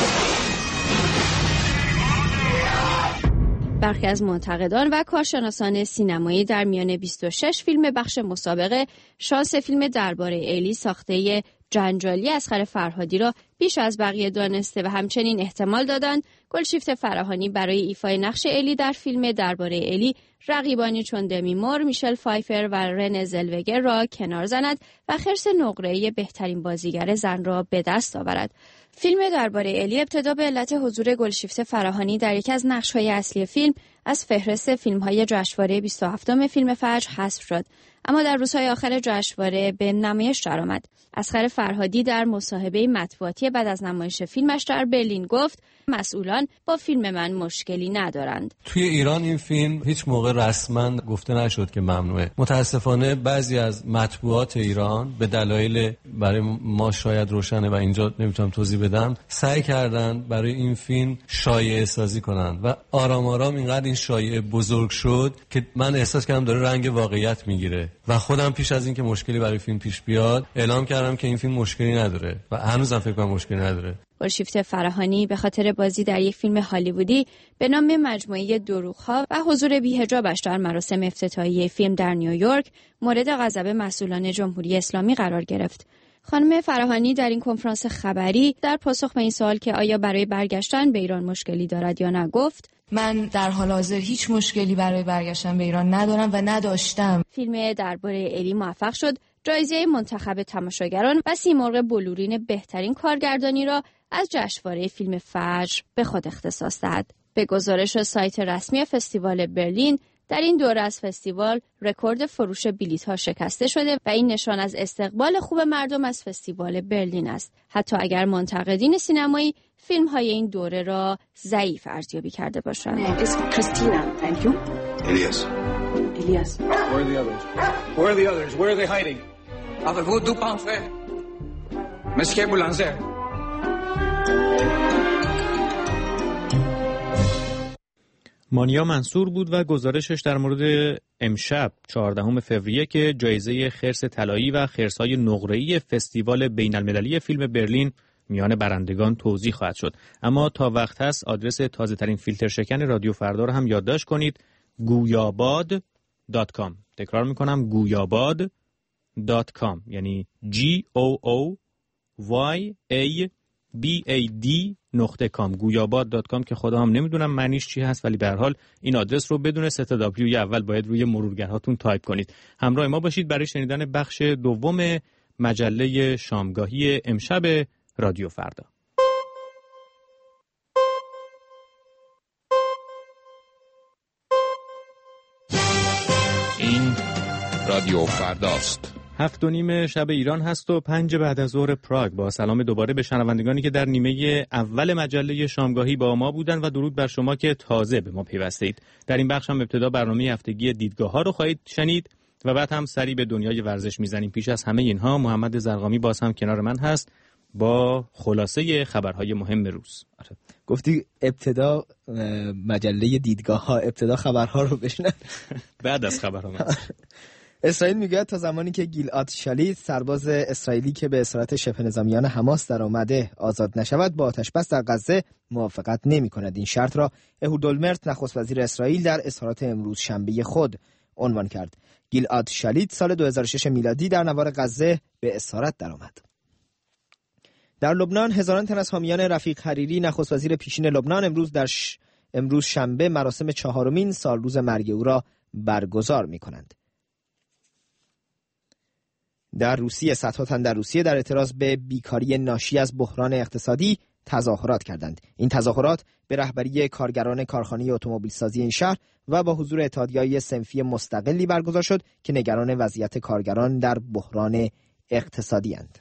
برخی از منتقدان و کارشناسان سینمایی در میان بیست و شش فیلم بخش مسابقه شانس فیلم درباره الی ساخته جنجالی اصغر فرهادی را بیش از بقیه دانسته و همچنین احتمال دادند گلشیفت فراهانی برای ایفای نقش الی در فیلم درباره الی رقیبانی چون دمی مور، میشل فایفر و رنه زلوگر را کنار زند و خرس نقره‌ای بهترین بازیگر زن را به دست آورد. فیلم درباره الی ابتدا به علت حضور گلشیفت فراهانی در یکی از نقش‌های اصلی فیلم از فهرست فیلم‌های جشنواره بیست و هفتم فیلم فجر حذف شد، اما در روزهای آخر جشنواره به نمایش درآمد. اصغر فرهادی در مصاحبه مطبوعاتی بعد از نمایش فیلمش در برلین گفت مسئولان با فیلم من مشکلی ندارند. توی ایران این فیلم هیچ موقع رسما گفته نشد که ممنوعه. متاسفانه بعضی از مطبوعات ایران به دلایل برای ما شاید روشنه و اینجا نمیتونم توضیح بدم، سعی کردن برای این فیلم شایعه سازی کنن و آرام آرام اینقدر این شایعه بزرگ شد که من احساس کردم داره رنگ واقعیت میگیره و خودم پیش از این که مشکلی برای فیلم پیش بیاد اعلام کردم که این فیلم مشکلی نداره و هنوزم فکر کنم مشکلی نداره. گلشیفت فراهانی به خاطر بازی در یک فیلم هالیوودی به نام مجموعه دروغ‌ها و حضور بی‌حجابش در مراسم افتتاحیه فیلم در نیویورک مورد غضب مسئولان جمهوری اسلامی قرار گرفت. خانم فراهانی در این کنفرانس خبری در پاسخ به این سوال که آیا برای برگشتن به ایران مشکلی دارد یا نه گفت: من در حال حاضر هیچ مشکلی برای برگشتن به ایران ندارم و نداشتم. فیلم درباره الی موفق شد جایزه منتخب تماشاگران و سیمرغ بلورین بهترین کارگردانی را از جشنواره فیلم فجر به خود اختصاص دهد. به گزارش سایت رسمی فستیوال برلین، در این دوره از فستیوال رکورد فروش بلیط‌ها شکسته شده و این نشان از استقبال خوب مردم از فستیوال برلین است، حتی اگر منتقدین سینمایی فیلم‌های این دوره را ضعیف ارزیابی کرده باشند. اسم کریستینا. Thank you. Elias. Elias. Where are the others? Where are the others? Where are they hiding? Avez-vous du pain frais? Monsieur Boulanger. مانیا منصور بود و گزارشش در مورد امشب چهاردهم فوریه که جایزه خرس طلایی و خرس‌های نقره‌ای فستیوال بین‌المللی فیلم برلین میان برندگان توزیع خواهد شد. اما تا وقت هست آدرس تازه‌ترین فیلتر شکن رادیو فردا رو هم یادداشت کنید: گویاباد دات کام. تکرار میکنم: گویاباد دات کام، یعنی G O O Y A بی ای دی نقطه کام گویاباد دات کام که خدا هم نمیدونم معنیش چی هست، ولی به هر حال این آدرس رو بدون سه تا دبلیو اول باید روی مرورگرهاتون تایپ کنید. همراه ما باشید برای شنیدن بخش دوم مجله شامگاهی امشب رادیو فردا. این رادیو فرداست. هفت و نیم شب ایران هست و پنج بعد از ظهر پراگ. با سلام دوباره به شنوندگانی که در نیمه اول مجله شامگاهی با ما بودن و درود بر شما که تازه به ما پیوسته اید. در این بخش هم ابتدا برنامه هفتگی دیدگاه ها رو خواهید شنید و بعد هم سری به دنیای ورزش میزنیم. پیش از همه اینها محمد زرقامی باز هم کنار من هست با خلاصه خبرهای مهم روز. گفتی ابتدا مجله دیدگاه ها، ابتدا خبرها رو بشنن بعد از خبرها. اسرائیل میگه تا زمانی که گیلعاد شالیت سرباز اسرائیلی که به اسارت شبه نظامیان حماس در آمده آزاد نشود با آتش‌بس در غزه موافقت نمی کند. این شرط را اهود اولمرت نخست وزیر اسرائیل در اظهارات امروز شنبه خود عنوان کرد. گیلعاد شالیت سال دو هزار و شش میلادی در نوار غزه به اسارت درآمد. در لبنان هزاران تن از حامیان رفیق حریری نخست وزیر پیشین لبنان امروز در ش... امروز شنبه مراسم چهارمین سالروز مرگ او را برگزار می‌کنند. در روسیه صدها تن در روسیه در اعتراض به بیکاری ناشی از بحران اقتصادی تظاهرات کردند. این تظاهرات به رهبری کارگران کارخانه اتومبیلسازی این شهر و با حضور اتحادیه‌های صنفی مستقلی برگزار شد که نگران وضعیت کارگران در بحران اقتصادی اند.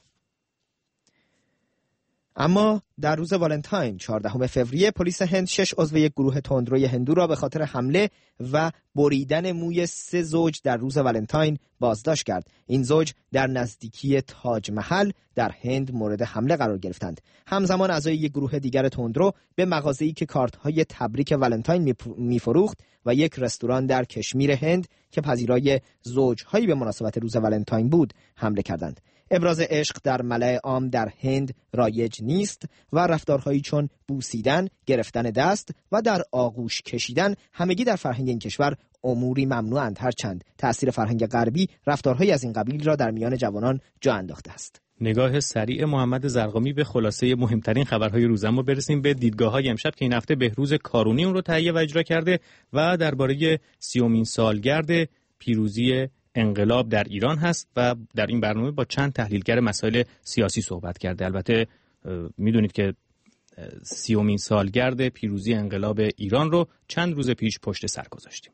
اما در روز والنتاین چهاردهم فوریه پلیس هند شش عضو یک گروه تندروی هندو را به خاطر حمله و بریدن موی سه زوج در روز والنتاین بازداشت کرد. این زوج در نزدیکی تاج محل در هند مورد حمله قرار گرفتند. همزمان اعضای یک گروه دیگر تندرو به مغازه‌ای که کارت‌های تبریک والنتاین می‌فروخت و یک رستوران در کشمیر هند که پذیرای زوج‌هایی به مناسبت روز والنتاین بود حمله کردند. ابراز عشق در ملأ عام در هند رایج نیست و رفتارهایی چون بوسیدن، گرفتن دست و در آغوش کشیدن همگی در فرهنگ این کشور اموری ممنوعند، هرچند تأثیر فرهنگ غربی رفتارهایی از این قبیل را در میان جوانان جا انداخته است. نگاه سریع محمد زرقامی به خلاصه مهمترین خبرهای روز. اما برسیم به دیدگاه‌های امشب که این هفته بهروز کارونی اون رو تهیه و اجرا کرده و درباره سیومین سالگرد پیروزی انقلاب در ایران هست و در این برنامه با چند تحلیلگر مسائل سیاسی صحبت کرده. البته میدونید که سیومین سالگرد پیروزی انقلاب ایران رو چند روز پیش پشت سر گذاشتیم.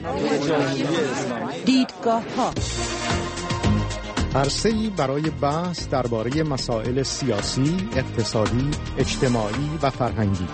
دیدگاه ها عرصه‌ای برای بحث درباره مسائل سیاسی، اقتصادی، اجتماعی و فرهنگی.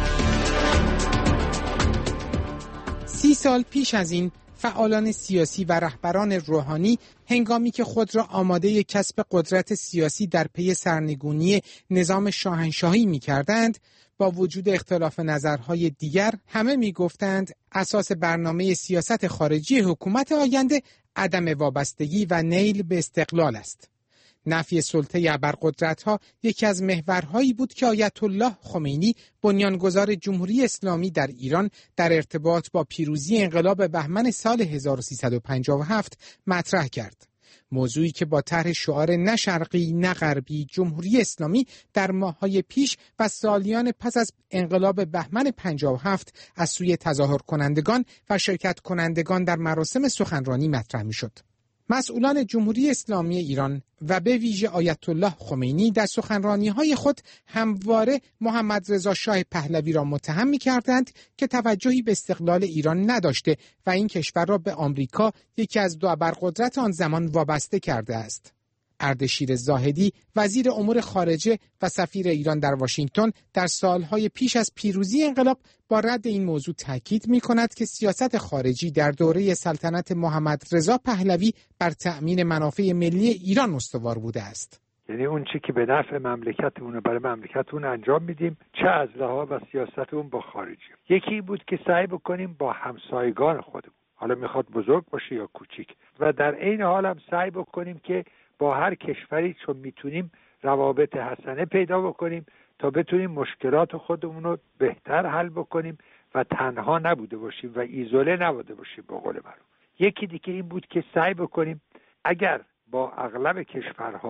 سی سال پیش از این فعالان سیاسی و رهبران روحانی هنگامی که خود را آماده کسب قدرت سیاسی در پی سرنگونی نظام شاهنشاهی می‌کردند، با وجود اختلاف نظرهای دیگر همه می‌گفتند اساس برنامه سیاست خارجی حکومت آینده عدم وابستگی و نیل به استقلال است. نفی سلطه ابرقدرت‌ها یکی از محورهایی بود که آیت الله خمینی بنیانگذار جمهوری اسلامی در ایران در ارتباط با پیروزی انقلاب بهمن سال هزار و سیصد و پنجاه و هفت مطرح کرد. موضوعی که با طرح شعار نه شرقی نه غربی جمهوری اسلامی در ماه‌های پیش و سالیان پس از انقلاب بهمن پنجاه و هفت از سوی تظاهر کنندگان و شرکت کنندگان در مراسم سخنرانی مطرح می‌شد. مسئولان جمهوری اسلامی ایران و به ویژه آیت الله خمینی در سخنرانی‌های خود همواره محمد رضا شاه پهلوی را متهم می‌کردند که توجهی به استقلال ایران نداشته و این کشور را به آمریکا، یکی از دو ابرقدرت آن زمان، وابسته کرده است. اردشیر زاهدی وزیر امور خارجه و سفیر ایران در واشنگتن در سالهای پیش از پیروزی انقلاب با رد این موضوع تاکید می‌کند که سیاست خارجی در دوره سلطنت محمد رضا پهلوی بر تأمین منافع ملی ایران استوار بوده است. یعنی اون چی که به نفع مملکتمون برای مملکتمون انجام میدیم، چه از لحاظ و سیاستمون با خارجی. یکی بود که سعی بکنیم با همسایگان خودمون، حالا میخواد بزرگ باشه یا کوچیک، و در عین حال هم سعی بکنیم که با هر کشوری چون میتونیم روابط حسنه پیدا بکنیم تا بتونیم مشکلات خودمون رو بهتر حل بکنیم و تنها نبوده باشیم و ایزوله نبوده باشیم به قول معروف. یکی دیگه این بود که سعی بکنیم اگر با اغلب کشورها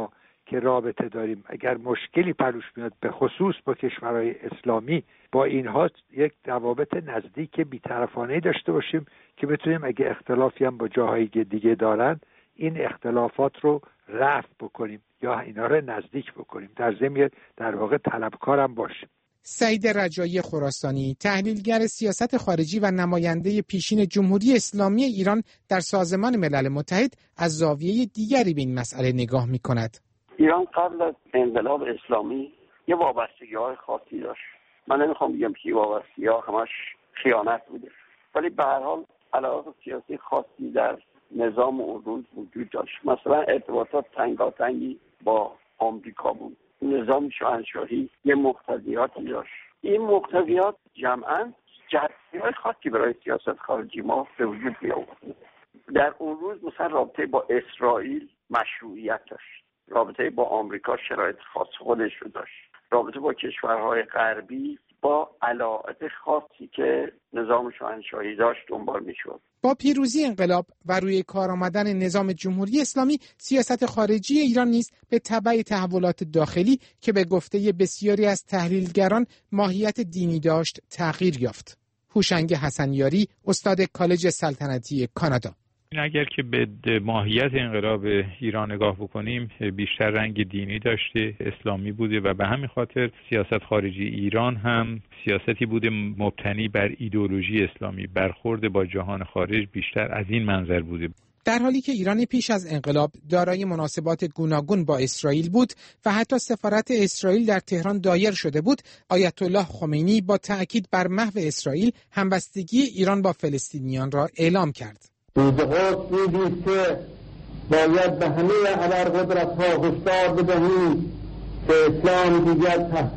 که رابطه داریم، اگر مشکلی پروش میاد به خصوص با کشورهای اسلامی، با اینها یک روابط نزدیک بی‌طرفانه داشته باشیم که بتونیم اگه اختلافی هم با جاهای دیگه دارن این اختلافات رو رفع بکنیم یا اینا رو نزدیک بکنیم، در ضمن در واقع طلبکارم باشیم. سعید رجایی خراسانی، تحلیلگر سیاست خارجی و نماینده پیشین جمهوری اسلامی ایران در سازمان ملل متحد، از زاویه دیگری به این مسئله نگاه می‌کند. ایران قبل از انقلاب اسلامی یه وابستگی‌های خاصی داشت. من نمیخوام بگم که وابستگی‌ها همش خیانت بوده، ولی به هر حال علاقه سیاسی خاصی در نظام اون روز وجود داشت. مثلا ارتباطات تنگاتنگی با آمریکا بود. نظام شاهنشاهی یه مقتضیاتی داشت. این مقتضیات جمعاً جهت‌های خاصی برای سیاست خارجی ما به وجود می آورد. در اون روز مثلا رابطه با اسرائیل مشروعیت داشت. رابطه با آمریکا شرایط خاص خودش رو داشت. رابطه با کشورهای غربی با علاقه خاصی که نظام شاهنشاهی داشت دنبال می‌شد. با پیروزی انقلاب و روی کار آمدن نظام جمهوری اسلامی، سیاست خارجی ایران نیز به تبع تحولات داخلی که به گفته بسیاری از تحلیلگران ماهیت دینی داشت تغییر یافت. هوشنگ حسنیاری، استاد کالج سلطنتی کانادا: اگر که به ماهیت انقلاب ایران نگاه بکنیم، بیشتر رنگ دینی داشته، اسلامی بوده و به همین خاطر سیاست خارجی ایران هم سیاستی بوده مبتنی بر ایدئولوژی اسلامی. برخورد با جهان خارج بیشتر از این منظر بوده. در حالی که ایران پیش از انقلاب دارای مناسبات گوناگون با اسرائیل بود و حتی سفارت اسرائیل در تهران دایر شده بود، آیت الله خمینی با تأکید بر محو اسرائیل همبستگی ایران با فلسطینیان را اعلام کرد. روز قدس می‌دید که باید به همه ابرقدرت‌ها هشدار بدهیم که اسلام دیگر تحت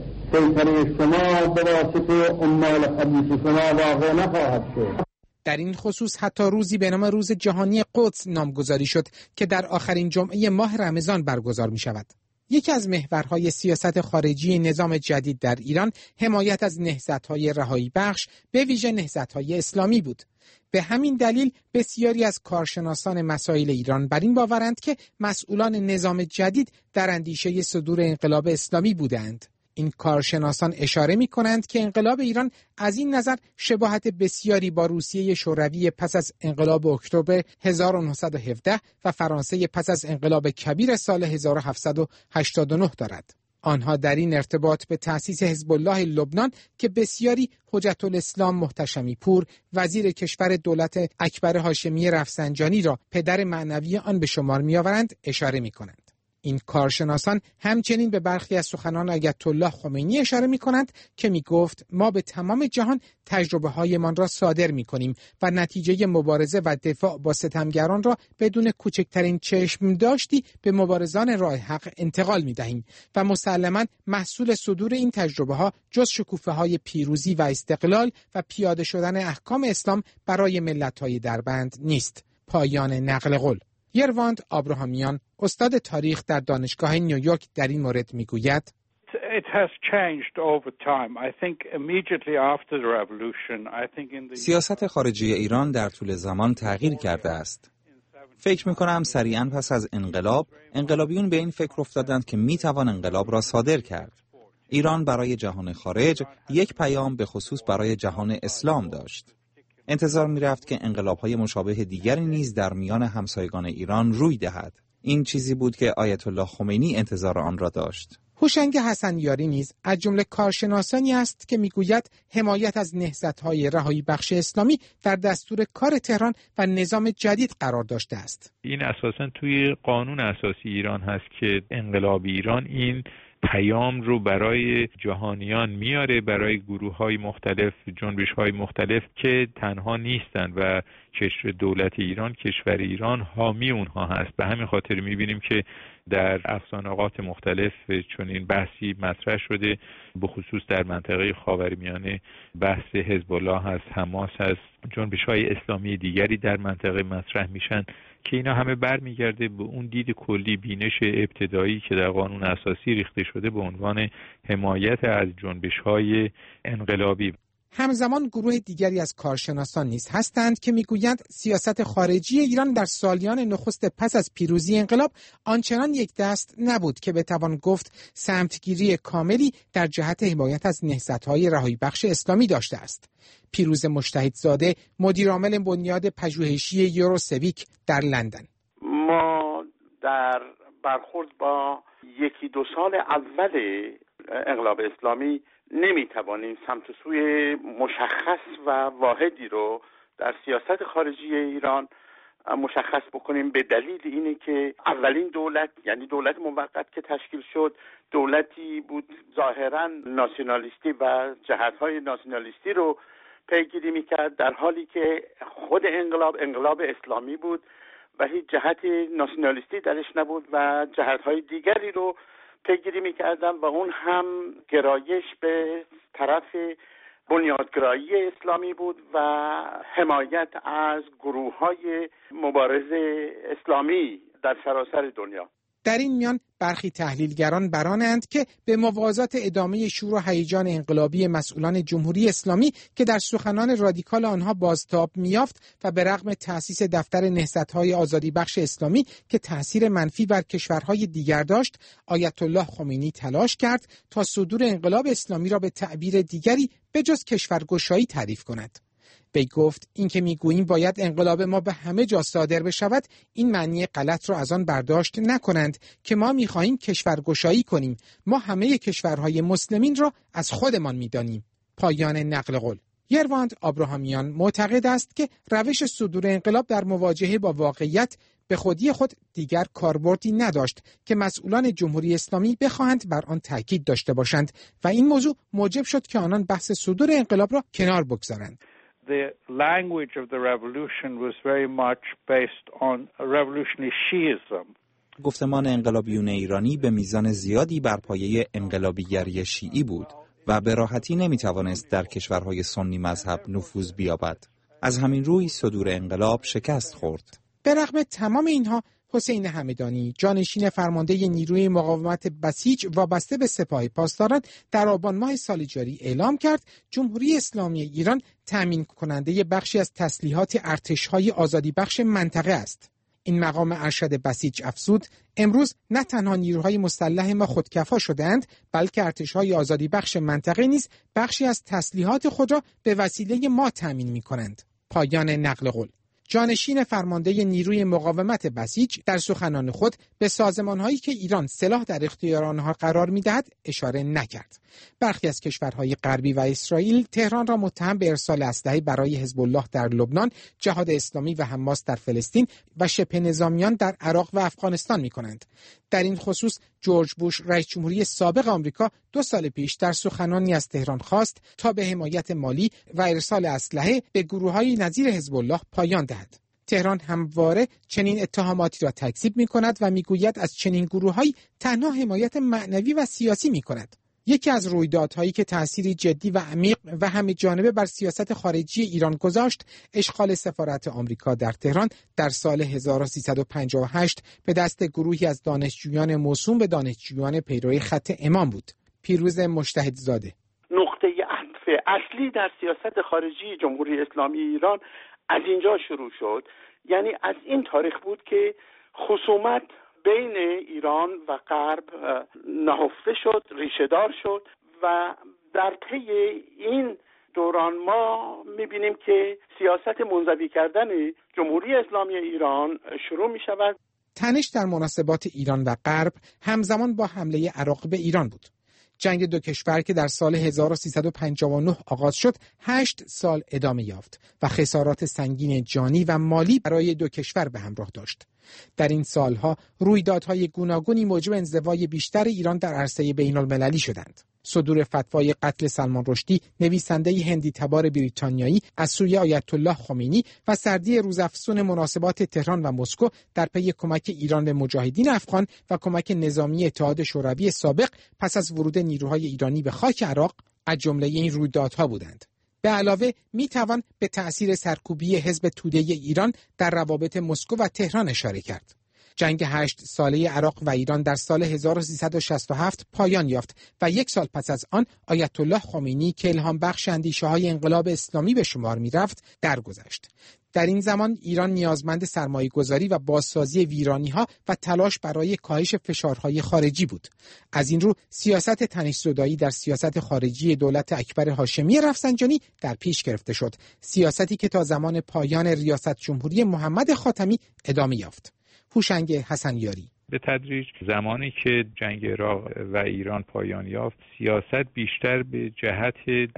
سیطره شما به واسطه عمال خبیث شما واقع نخواهد شد. در این خصوص حتی روزی به نام روز جهانی قدس نامگذاری شد که در آخرین جمعه ماه رمضان برگزار می شود. یکی از محورهای سیاست خارجی نظام جدید در ایران حمایت از نهضت‌های رهایی بخش، به ویژه نهضت‌های اسلامی بود. به همین دلیل بسیاری از کارشناسان مسائل ایران بر این باورند که مسئولان نظام جدید در اندیشه صدور انقلاب اسلامی بودند. این کارشناسان اشاره می کنند که انقلاب ایران از این نظر شباهت بسیاری با روسیه شوروی پس از انقلاب اکتبر هزار و نهصد و هفده و فرانسه پس از انقلاب کبیر سال هزار و هفتصد و هشتاد و نه دارد. آنها در این ارتباط به تأسیس حزب الله لبنان که بسیاری حجت الاسلام محتشمی پور، وزیر کشور دولت اکبر هاشمی رفسنجانی را پدر معنوی آن به شمار می‌آورند اشاره می‌کنند. این کارشناسان همچنین به برخی از سخنان آیت الله خمینی اشاره می‌کنند که می‌گفت ما به تمام جهان تجربه‌هایمان را صادر می‌کنیم و نتیجه مبارزه و دفاع با ستمگران را بدون کوچکترین چشم داشتی به مبارزان راه حق انتقال می‌دهیم و مسلماً محصول صدور این تجربه‌ها جز شکوفه‌های پیروزی و استقلال و پیاده شدن احکام اسلام برای ملت‌های دربند نیست. پایان نقل قول. یرواند آبراهامیان، استاد تاریخ در دانشگاه نیویورک، در این مورد میگوید: سیاست خارجی ایران در طول زمان تغییر کرده است. فکر می‌کنم سریعاً پس از انقلاب، انقلابیون به این فکر افتادند که می‌توان انقلاب را صادر کرد. ایران برای جهان خارج یک پیام به خصوص برای جهان اسلام داشت. انتظار می‌رفت که انقلاب‌های مشابه دیگری نیز در میان همسایگان ایران روی دهد. این چیزی بود که آیت الله خمینی انتظار آن را داشت. هوشنگ حسنیاری نیز از جمله کارشناسانی است که میگوید حمایت از نهضت‌های رهایی بخش اسلامی در دستور کار تهران و نظام جدید قرار داشته است. این اساساً توی قانون اساسی ایران هست که انقلاب ایران این پیام رو برای جهانیان میاره، برای گروه‌های مختلف، جنبش‌های مختلف که تنها نیستن و کشور دولت ایران، کشور ایران حامی اونها هست. به همین خاطر می‌بینیم که در افسانه‌ات مختلف چنین بحثی مطرح شده، به خصوص در منطقه خاورمیانه بحث حزب الله هست، حماس هست، جنبش‌های اسلامی دیگری در منطقه مطرح میشن که اینا همه برمیگرده به اون دید کلی، بینش ابتدایی که در قانون اساسی ریخته شده به عنوان حمایت از جنبش‌های انقلابی. همزمان گروه دیگری از کارشناسان نیز هستند که میگویند سیاست خارجی ایران در سالیان نخست پس از پیروزی انقلاب آنچنان یک دست نبود که بتوان گفت سمتگیری کاملی در جهت حمایت از نهضت‌های رهایی بخش اسلامی داشته است. پیروز مجتهدزاده، مدیرعامل بنیاد پژوهشی یوروسویک در لندن: ما در برخورد با یکی دو سال اول انقلاب اسلامی نمیتوانیم سمت و سوی مشخص و واحدی رو در سیاست خارجی ایران مشخص بکنیم، به دلیل اینه که اولین دولت، یعنی دولت موقت که تشکیل شد، دولتی بود ظاهراً ناسیونالیستی و جهت‌های ناسیونالیستی رو پیگیری میکرد، در حالی که خود انقلاب انقلاب اسلامی بود و هیچ جهت ناسیونالیستی درش نبود و جهت‌های دیگری رو پیگیری میکردن و اون هم گرایش به طرف بنیادگرایی اسلامی بود و حمایت از گروه‌های مبارز اسلامی در سراسر دنیا. در این میان برخی تحلیلگران برانند که به موازات ادامه شور و هیجان انقلابی مسئولان جمهوری اسلامی که در سخنان رادیکال آنها بازتاب می‌یافت و به رغم تأسیس دفتر نهضت‌های آزادی بخش اسلامی که تأثیر منفی بر کشورهای دیگر داشت، آیت الله خمینی تلاش کرد تا صدور انقلاب اسلامی را به تعبیر دیگری به جز کشورگشایی تعریف کند. وی گفت این که میگوییم باید انقلاب ما به همه جا صادر بشود، این معنی غلط را از آن برداشت نکنند که ما میخواهیم کشورگشایی کنیم. ما همه کشورهای مسلمین را از خودمان میدانیم. پایان نقل قول. یرواند آبراهامیان معتقد است که روش صدور انقلاب در مواجهه با واقعیت به خودی خود دیگر کاربردی نداشت که مسئولان جمهوری اسلامی بخواهند بر آن تاکید داشته باشند و این موضوع موجب شد که آنان بحث صدور انقلاب را کنار بگذارند. The language of the revolution was very much based on revolutionary Shiism. گفتمان انقلابیون ایرانی به میزان زیادی بر پایه انقلابیگری شیعی بود و به راحتی نمیتوانست در کشورهای سنی مذهب نفوذ بیابد. از همین روی صدور انقلاب شکست خورد. به رغم تمام اینها، حسین همدانی، جانشین فرمانده نیروی مقاومت بسیج وابسته به سپاه پاسداران، در آبان ماه سال جاری اعلام کرد جمهوری اسلامی ایران تامین کننده بخشی از تسلیحات ارتش‌های آزادی بخش منطقه است. این مقام ارشد بسیج افزود امروز نه تنها نیروهای مسلح ما خودکفا شدند، بلکه ارتش‌های آزادی بخش منطقه نیز بخشی از تسلیحات خود را به وسیله ما تامین می‌کنند. پایان نقل قول. جانشین فرمانده نیروی مقاومت بسیج در سخنان خود به سازمان‌هایی که ایران سلاح در اختیار آنها قرار می‌دهد اشاره نکرد. برخی از کشورهای غربی و اسرائیل تهران را متهم به ارسال اسلحه برای حزب الله در لبنان، جهاد اسلامی و حماس در فلسطین و شبه نظامیان در عراق و افغانستان می‌کنند. در این خصوص جورج بوش رئیس جمهوری سابق آمریکا دو سال پیش در سخنانی از تهران خواست تا به حمایت مالی و ارسال اسلحه به گروه‌های نظیر حزب الله پایان دهد. تهران همواره چنین اتهاماتی را تکذیب می‌کند و می‌گوید از چنین گروه‌هایی تنها حمایت معنوی و سیاسی می‌کند. یکی از رویدادهایی که تأثیری جدی و عمیق و همه جانبه بر سیاست خارجی ایران گذاشت، اشغال سفارت آمریکا در تهران در سال هزار و سیصد و پنجاه و هشت به دست گروهی از دانشجویان موسوم به دانشجویان پیرو خط امام بود. پیروز مجتهدزاده: نقطه عطف اصلی در سیاست خارجی جمهوری اسلامی ایران از اینجا شروع شد، یعنی از این تاریخ بود که خصومت بین ایران و غرب نهفته شد، ریشه‌دار شد و در طی این دوران ما می‌بینیم که سیاست منزوی کردن جمهوری اسلامی ایران شروع می‌شود. تنش در مناسبات ایران و غرب همزمان با حمله عراق به ایران بود. جنگ دو کشور که در سال هزار و سیصد و پنجاه و نه آغاز شد، هشت سال ادامه یافت و خسارات سنگین جانی و مالی برای دو کشور به همراه داشت. در این سالها رویدادهای گوناگونی موجب انزوای بیشتر ایران در عرصه بین‌المللی شدند. صدور فتوای قتل سلمان رشدی، نویسنده هندی تبار بریتانیایی، از سوی آیت الله خمینی و سردی روزافزون مناسبات تهران و مسکو در پی کمک ایران به مجاهدین افغان و کمک نظامی اتحاد شوروی سابق پس از ورود نیروهای ایرانی به خاک عراق از جمله این رویدادها بودند. به علاوه می توان به تأثیر سرکوبی حزب توده ایران در روابط مسکو و تهران اشاره کرد. جنگ هشت ساله عراق و ایران در سال هزار و سیصد و شصت و هفت پایان یافت و یک سال پس از آن آیت الله خمینی که الهام بخش اندیشه‌های انقلاب اسلامی به شمار می‌رفت درگذشت. در این زمان ایران نیازمند سرمایه‌گذاری و بازسازی ویرانی‌ها و تلاش برای کاهش فشارهای خارجی بود. از این رو سیاست تنش‌زدایی در سیاست خارجی دولت اکبر هاشمی رفسنجانی در پیش گرفته شد، سیاستی که تا زمان پایان ریاست جمهوری محمد خاتمی ادامه یافت. هوشنگ حسنیاری: به تدریج زمانی که جنگ عراق و ایران پایان یافت، سیاست بیشتر به جهت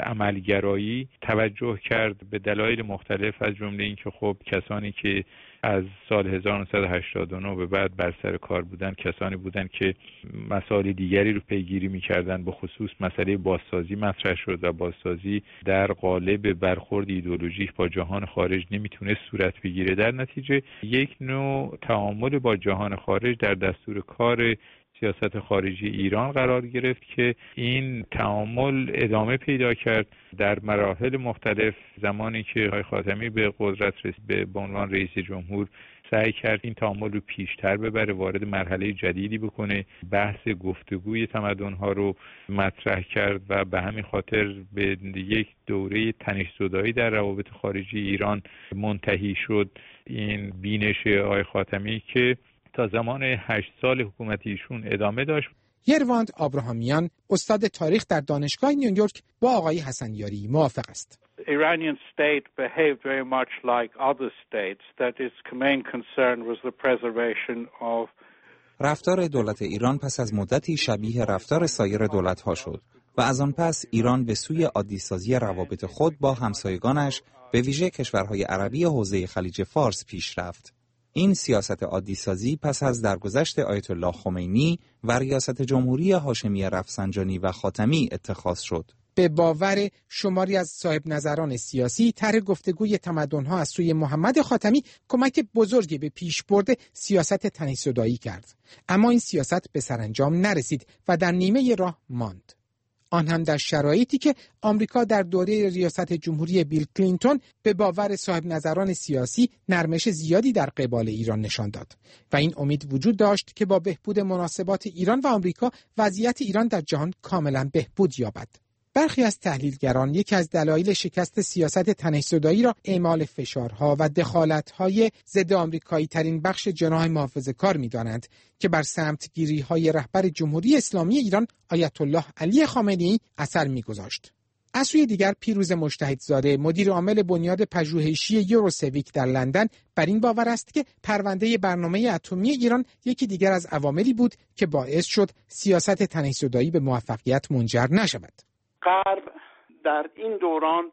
عملگرایی توجه کرد به دلایل مختلف، از جمله اینکه خب کسانی که از سال هزار و نهصد و هشتاد و نه به بعد بر سر کار بودن کسانی بودند که مسائل دیگری رو پیگیری می‌کردند، به خصوص مسئله بازسازی مطرح شد و بازسازی در قالب برخورد ایدئولوژیک با جهان خارج نمیتونه صورت بگیره. در نتیجه یک نوع تعامل با جهان خارج در دستور کار سیاست خارجی ایران قرار گرفت که این تعامل ادامه پیدا کرد در مراحل مختلف. زمانی که آقای خاتمی به قدرت رسید، به عنوان رئیس جمهور سعی کرد این تعامل رو پیشتر ببره، وارد مرحله جدیدی بکنه، بحث گفتگوی تمدن‌ها رو مطرح کرد و به همین خاطر به یک دوره تنش‌زدایی در روابط خارجی ایران منتهی شد. این بینش آقای خاتمی که تا زمان هشت سال حکومت ایشون ادامه داشت. یرواند آبراهامیان، استاد تاریخ در دانشگاه نیویورک، با آقای حسنیاری موافق است. Iranian state behaved very much like other states, that its main concern was the preservation of رفتار دولت ایران پس از مدتی شبیه رفتار سایر دولت‌ها شد و از آن پس ایران به سوی عادی‌سازی روابط خود با همسایگانش، به ویژه کشورهای عربی حوزه خلیج فارس پیش رفت. این سیاست عادی‌سازی پس از درگذشت آیت الله خمینی و ریاست جمهوری هاشمی رفسنجانی و خاتمی اتخاذ شد. به باور شماری از صاحب نظران سیاسی، طرح گفتگوی تمدن‌ها از سوی محمد خاتمی کمک بزرگی به پیشبرد سیاست تنش‌زدایی کرد. اما این سیاست به سرانجام نرسید و در نیمه راه ماند. آن هم در شرایطی که آمریکا در دوره ریاست جمهوری بیل کلینتون به باور صاحب نظران سیاسی نرمش زیادی در قبال ایران نشان داد و این امید وجود داشت که با بهبود مناسبات ایران و آمریکا وضعیت ایران در جهان کاملا بهبود یابد. برخی از تحلیلگران یکی از دلایل شکست سیاست تنش‌زدایی را اعمال فشارها و دخالت‌های ضد آمریکایی ترین بخش جناح محافظه‌کار می‌دانند که بر سمتگیری‌های رهبر جمهوری اسلامی ایران آیت الله علی خامنه‌ای اثر می‌گذاشت. از سوی دیگر پیروز مجتهدزاده، مدیر عامل بنیاد پژوهشی یوروسویک در لندن، بر این باور است که پرونده برنامه اتمی ایران یکی دیگر از عواملی بود که باعث شد سیاست تنش‌زدایی به موفقیت منجر نشود. غرب در این دوران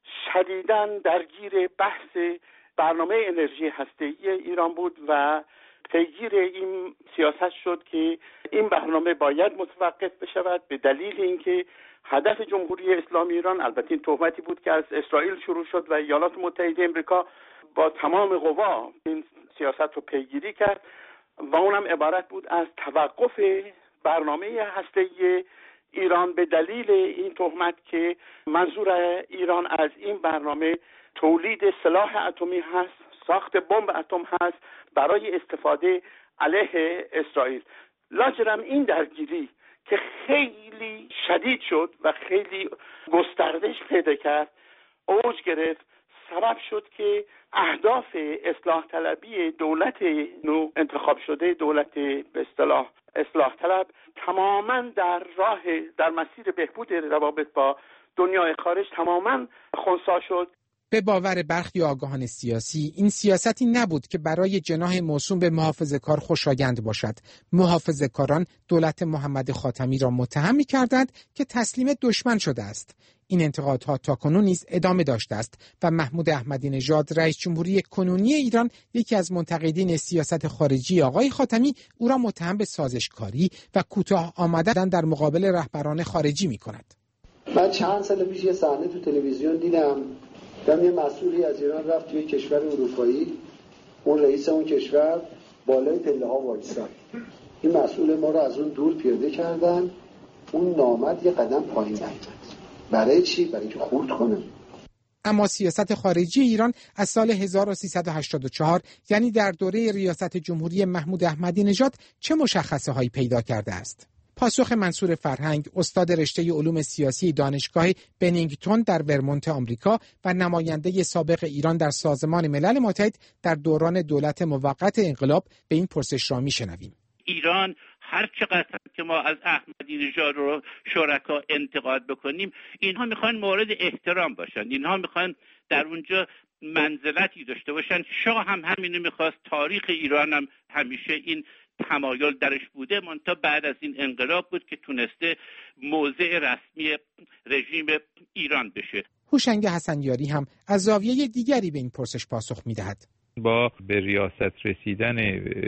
شدیداً درگیر بحث برنامه انرژی هسته‌ای ایران بود و پیگیر این سیاست شد که این برنامه باید متوقف بشود به دلیل اینکه هدف جمهوری اسلامی ایران، البته این تهمتی بود که از اسرائیل شروع شد و ایالات متحده آمریکا با تمام قوا این سیاست رو پیگیری کرد و اونم عبارت بود از توقف برنامه هسته‌ای ایران به دلیل این تهمت که منظور ایران از این برنامه تولید سلاح اتمی هست، ساخت بمب اتم هست برای استفاده علیه اسرائیل. لاجرم این درگیری که خیلی شدید شد و خیلی گستردش پیدا کرد، اوج گرفت، سبب شد که اهداف اصلاح طلبی دولت نو انتخاب شده، دولت به اصطلاح اصلاح طلب، تماما در راه در مسیر بهبود روابط با دنیای خارج تماما خنثی شد. به باور برخی آگاهان سیاسی، این سیاستی نبود که برای جناح موسوم به محافظه‌کار خوشایند باشد. محافظه‌کاران دولت محمد خاتمی را متهم می‌کردند که تسلیم دشمن شده است. این انتقادها تاکنون نیز ادامه داشته است و محمود احمدی نژاد، رئیس جمهوری کنونی ایران، یکی از منتقدین سیاست خارجی آقای خاتمی، او را متهم به سازشکاری و کوتاه آمدن در مقابل رهبران خارجی می‌کند. من چند سال پیش یه صحنه تو تلویزیون دیدم، دیدم یه مسئولی از ایران رفت توی کشور اروپایی، اون رئیس اون کشور بالای پله‌ها وایساد. این مسئول ما رو از اون دور پیاده کردن، اون نامرد یه قدم پایین نیامد. برای چی؟ برای اینکه خورد کنه. اما سیاست خارجی ایران از سال هزار و سیصد و هشتاد و چهار یعنی در دوره ریاست جمهوری محمود احمدی نژاد چه مشخصه هایی پیدا کرده است؟ پاسخ منصور فرهنگ، استاد رشته علوم سیاسی دانشگاه بنینگتون در ورمونت آمریکا و نماینده سابق ایران در سازمان ملل متحد در دوران دولت موقت انقلاب، به این پرسش را میشنویم. ایران هر چقدر که ما از احمدی نژاد رو شرکا انتقاد بکنیم، اینها میخوان مورد احترام باشن، اینها میخوان در اونجا منزلتی داشته باشن. شاه هم همینو میخواست، تاریخ ایران هم همیشه این تمایل درش بوده، منتها بعد از این انقلاب بود که تونسته موضع رسمی رژیم ایران بشه. هوشنگ حسنیاری هم از زاویه دیگری به این پرسش پاسخ میدهد. با به ریاست رسیدن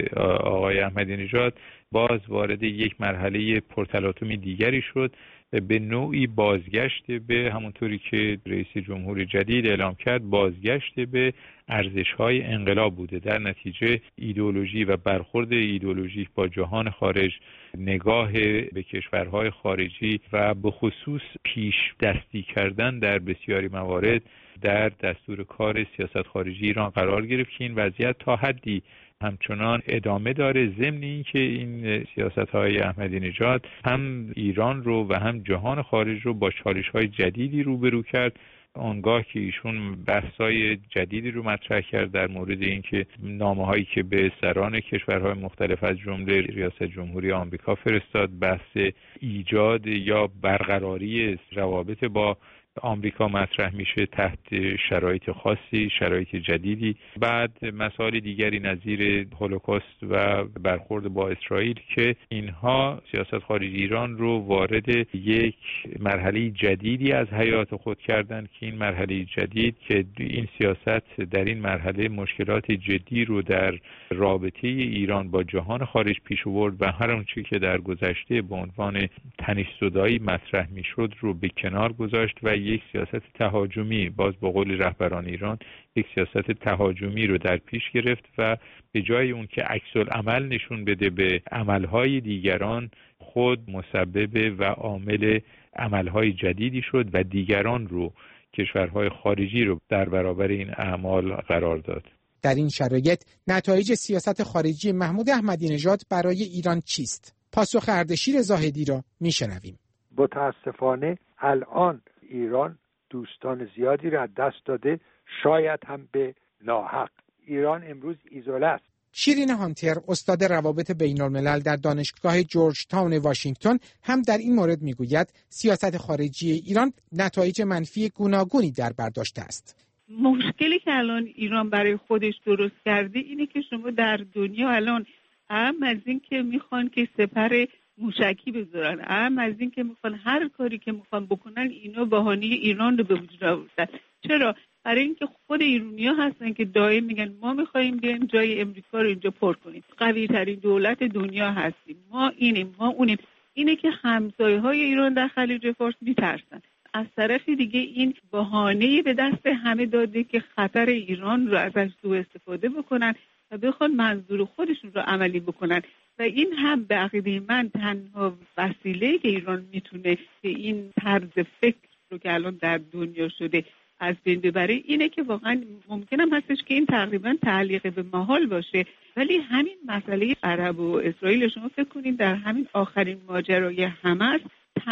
آقای احمدی نژاد باز وارد یک مرحله پرتلاطم دیگری شد، به نوعی بازگشت به همونطوری که رئیس جمهور جدید اعلام کرد، بازگشت به ارزش‌های انقلاب بوده. در نتیجه ایدئولوژی و برخورد ایدئولوژیک با جهان خارج، نگاه به کشورهای خارجی و به خصوص پیش دستی کردن در بسیاری موارد در دستور کار سیاست خارجی ایران قرار گرفت که این وضعیت تا حدی همچنان ادامه داره، ضمن اینکه این سیاست‌های احمدی نژاد هم ایران رو و هم جهان خارج رو با چالش‌های جدیدی روبرو کرد. آنگاه که ایشون بحث‌های جدیدی رو مطرح کرد در مورد اینکه نامه‌هایی که به سران کشورهای مختلف از جمله ریاست جمهوری آمریکا فرستاد، بحث ایجاد یا برقراری روابط با آمریکا مطرح میشه تحت شرایط خاصی، شرایط جدیدی. بعد مسائل دیگری نظیر هولوکاست و برخورد با اسرائیل که اینها سیاست خارجی ایران رو وارد یک مرحله جدیدی از حیات خود کردن که این مرحله جدید که این سیاست در این مرحله مشکلات جدی رو در رابطه ایران با جهان خارج پیش آورد و هر آنچه که در گذشته به عنوان تنش‌زدایی مطرح میشد رو به کنار گذاشت و یک سیاست تهاجمی، باز به قول رهبران ایران، یک سیاست تهاجمی رو در پیش گرفت و به جای اون که عکس العمل نشون بده به عملهای دیگران، خود مسبب و عامل عملهای جدیدی شد و دیگران رو، کشورهای خارجی رو در برابر این اعمال قرار داد. در این شرایط نتایج سیاست خارجی محمود احمدی نژاد برای ایران چیست؟ پاسخ اردشیر زاهدی را میشنویم. متاسفانه الان ایران دوستان زیادی را از دست داده، شاید هم به ناحق. ایران امروز ایزوله است. شیرین هانتر، استاد روابط بین الملل در دانشگاه جورج تاون واشنگتن، هم در این مورد میگوید سیاست خارجی ایران نتایج منفی گوناگونی در بر داشته است. مشکلی که الان ایران برای خودش درست کرده اینه که شما در دنیا الان هم از این که میخوان که سپر موشکی بذارن، هم از این که میخوان هر کاری که میخوان بکنن اینا بهانه ایران رو به وجود آوردن. چرا؟ برای اینکه خود ایرانی‌ها هستن که دائم میگن ما میخوایم بیایم جای امریکا رو اینجا پر کنیم، قوی ترین دولت دنیا هستیم، ما اینیم، ما اونیم. اینه که همسایه‌های ایران در خلیج فارس میترسن. از طرف دیگه این بهانه‌ای به دست همه داده که خطر ایران رو ازش سوء استفاده بکنن و بخوان منظور خودشون رو عملی بکنن و این هم به عقیده من تنها وسیله‌ای که ایران میتونه که این طرز فکر رو که الان در دنیا شده از بین ببره اینه که واقعا ممکن هم هستش که این تقریبا تعلیق به محال باشه، ولی همین مسئله عرب و اسرائیل شما فکر کنید در همین آخرین ماجرای حماس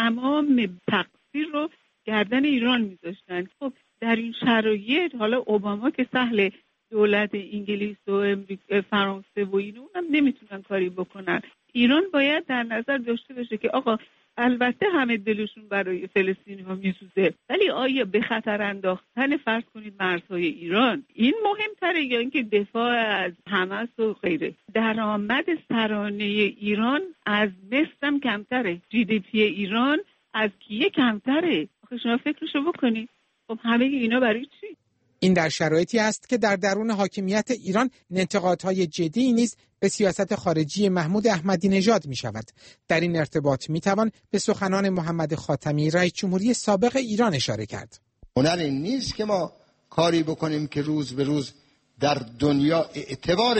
تمام تقصیر رو گردن ایران میذاشتن. خب در این شرایط حالا اوباما که سهل، دولت انگلیس و امریکا، فرانسه و اینو اونم نمیتونن کاری بکنن. ایران باید در نظر داشته باشه که آقا البته همه دلشون برای فلسطینی ها میسوزه، ولی آیا به خطر انداختن فرض کنید مرزهای ایران این مهمتره یا اینکه دفاع از حماس و غیره؟ درآمد سرانه ایران از مصر هم کمتره، جی دی پی ایران از کیه کمتره. آخه شما فکرشو بکنید. خب همه اینا برای چی؟ این در شرایطی است که در درون حاکمیت ایران انتقادهای جدی نیز به سیاست خارجی محمود احمدی نژاد می شود. در این ارتباط می توان به سخنان محمد خاتمی رئیس جمهوری سابق ایران اشاره کرد. هنر این نیست که ما کاری بکنیم که روز به روز در دنیا اعتبار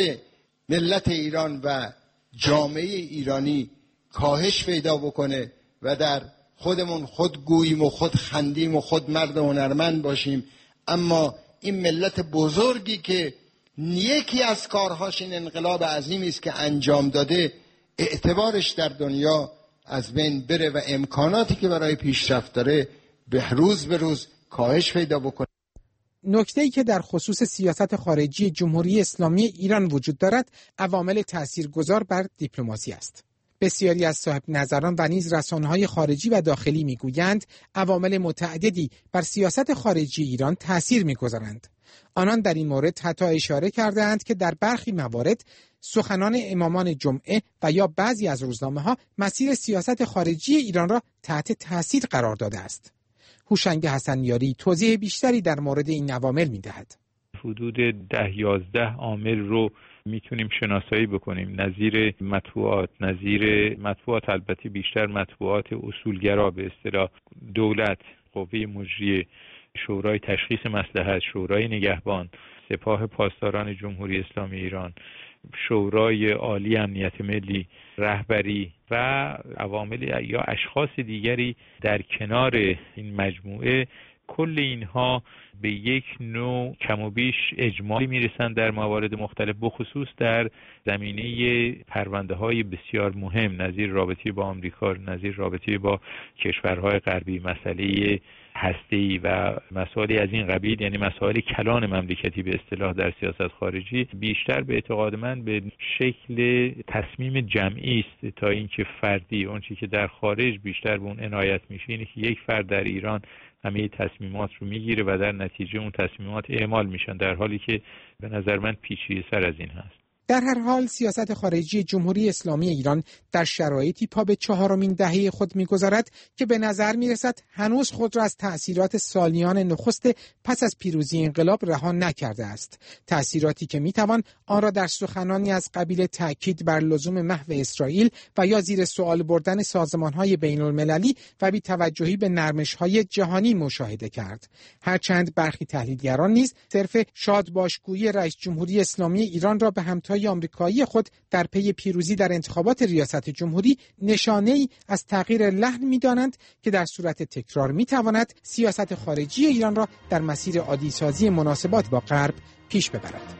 ملت ایران و جامعه ایرانی کاهش پیدا بکنه و در خودمون خود گوییم و خود خندیم و خود مرد هنرمند باشیم، اما این ملت بزرگی که یکی از کارهاش این انقلاب عظیمی است که انجام داده، اعتبارش در دنیا از بین بره و امکاناتی که برای پیشرفت داره به روز به روز کاهش پیدا بکنه. نکته‌ای که در خصوص سیاست خارجی جمهوری اسلامی ایران وجود دارد، عوامل تاثیرگذار بر دیپلماسی است. بسیاری از صاحب نظران و نیز رسانه‌های خارجی و داخلی می‌گویند عوامل متعددی بر سیاست خارجی ایران تأثیر می‌گذارند. آنان در این مورد حتی اشاره کرده‌اند که در برخی موارد سخنان امامان جمعه و یا بعضی از روزنامه‌ها مسیر سیاست خارجی ایران را تحت تأثیر قرار داده است. هوشنگ حسنیاری توضیح بیشتری در مورد این عوامل می‌دهد. حدود ده یازده عامل رو میتونیم شناسایی بکنیم. نظیر مطبوعات، نظیر مطبوعات البته بیشتر مطبوعات اصولگرا، به اصطلاح دولت، قوه مجریه، شورای تشخیص مصلحت، شورای نگهبان، سپاه پاسداران جمهوری اسلامی ایران، شورای عالی امنیت ملی، رهبری و عوامل یا اشخاص دیگری در کنار این مجموعه، کل اینها به یک نوع کم و بیش اجمالی میرسند در موارد مختلف، بخصوص در زمینه پرونده های بسیار مهم نظیر رابطه با آمریکا، نظیر رابطه با کشورهای غربی، مسئله هسته‌ای و مسائلی از این قبیل، یعنی مسائل کلان مملکتی به اصطلاح در سیاست خارجی، بیشتر به اعتقاد من به شکل تصمیم جمعی است تا اینکه فردی. اون چیزی که در خارج بیشتر به اون عنایت میشه اینه که یک فرد در ایران همه تصمیمات رو میگیره و در نتیجه اون تصمیمات اعمال میشن، در حالی که به نظر من پیچیده سر از این هست. در هر حال سیاست خارجی جمهوری اسلامی ایران در شرایطی پا به چهارمین دهه خود می‌گذارد که به نظر می‌رسد هنوز خود را از تأثیرات سالیان نخست پس از پیروزی انقلاب رها نکرده است. تأثیراتی که می‌توان آن را در سخنانی از قبیل تأکید بر لزوم محو اسرائیل و یا زیر سوال بردن سازمان‌های بین‌المللی و بی‌توجهی به نرمش‌های جهانی مشاهده کرد. هرچند برخی تحلیلگران نیز صرف شادباشگویی رئیس جمهوری اسلامی ایران را به همتا آمریکایی خود در پی پیروزی در انتخابات ریاست جمهوری نشانه‌ای از تغییر لحن می‌دانند که در صورت تکرار می‌تواند سیاست خارجی ایران را در مسیر عادی‌سازی مناسبات با غرب پیش ببرد.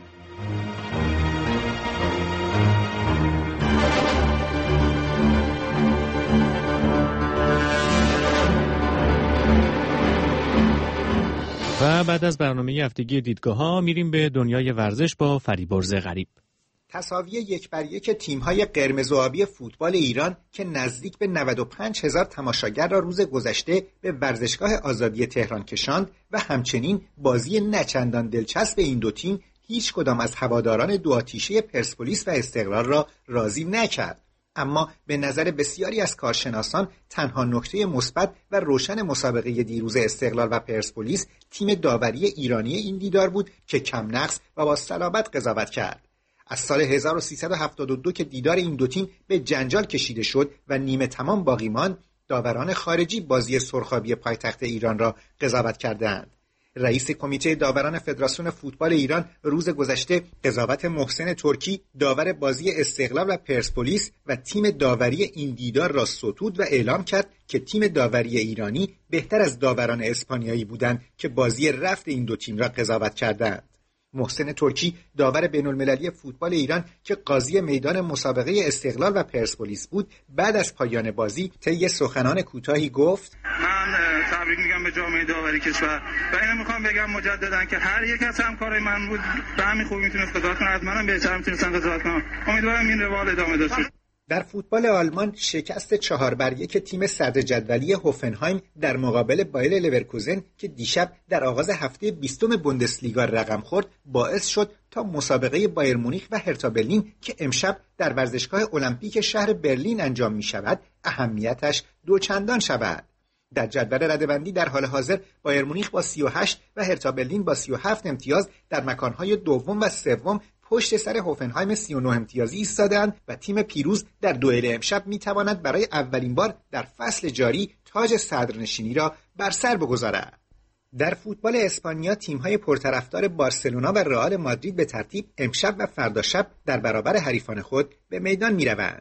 و بعد از برنامه هفتگی دیدگاه‌ها میریم به دنیای ورزش با فریبرز غریب. تساوی یک بر یک تیم‌های قرمز و آبی فوتبال ایران که نزدیک به نود و پنج هزار تماشاگر را روز گذشته به ورزشگاه آزادی تهران کشاند و همچنین بازی نچندان دلچسب این دو تیم هیچ کدام از هواداران دو آتیشه پرسپولیس و استقلال را راضی نکرد. اما به نظر بسیاری از کارشناسان تنها نکته مثبت و روشن مسابقه دیروز استقلال و پرسپولیس تیم داوری ایرانی این دیدار بود که کم نقص و با صلابت قضاوت کرد. از سال هزار و سیصد و هفتاد و دو که دیدار این دو تیم به جنجال کشیده شد و نیمه تمام باقی ماند، داوران خارجی بازی سرخابی پایتخت ایران را قضاوت کردند. رئیس کمیته داوران فدراسیون فوتبال ایران روز گذشته قضاوت محسن ترکی داور بازی استقلال و پرسپولیس و تیم داوری این دیدار را ستود و اعلام کرد که تیم داوری ایرانی بهتر از داوران اسپانیایی بودند که بازی رفت این دو تیم را قضاوت کردند. محسن ترکی داور بین‌المللی فوتبال ایران که قاضی میدان مسابقه استقلال و پرسپولیس بود، بعد از پایان بازی طی سخنان کوتاهی گفت: من تبریک میگم به جامعه داوری کشور و اینو میخوام بگم مجددا که هر یک از همکارای من بود به همین خوبی میتونست قضاوت کنه، از منم بهتر میتونستن قضاوت کنم. امیدوارم این روال ادامه داشته باشه. در فوتبال آلمان شکست چهار بر یک تیم صدر جدولی هوفنهایم در مقابل بایر لورکوزن که دیشب در آغاز هفته بیستم بوندسلیگا رقم خورد باعث شد تا مسابقه بایر مونیخ و هرتا برلین که امشب در ورزشگاه المپیک شهر برلین انجام می شود اهمیتش دوچندان شود. در جدول رده‌بندی در حال حاضر بایر مونیخ با سی و هشت و هرتا برلین با سی و هفت امتیاز در مکانهای دوم و سوم پشت سر هوفنهایم سی و نه امتیازی ایستاده‌اند و تیم پیروز در دوئل امشب می‌تواند برای اولین بار در فصل جاری تاج صدرنشینی را بر سر بگذارد. در فوتبال اسپانیا تیم‌های پرطرفدار بارسلونا و رئال مادرید به ترتیب امشب و فردا شب در برابر حریفان خود به میدان می‌روند.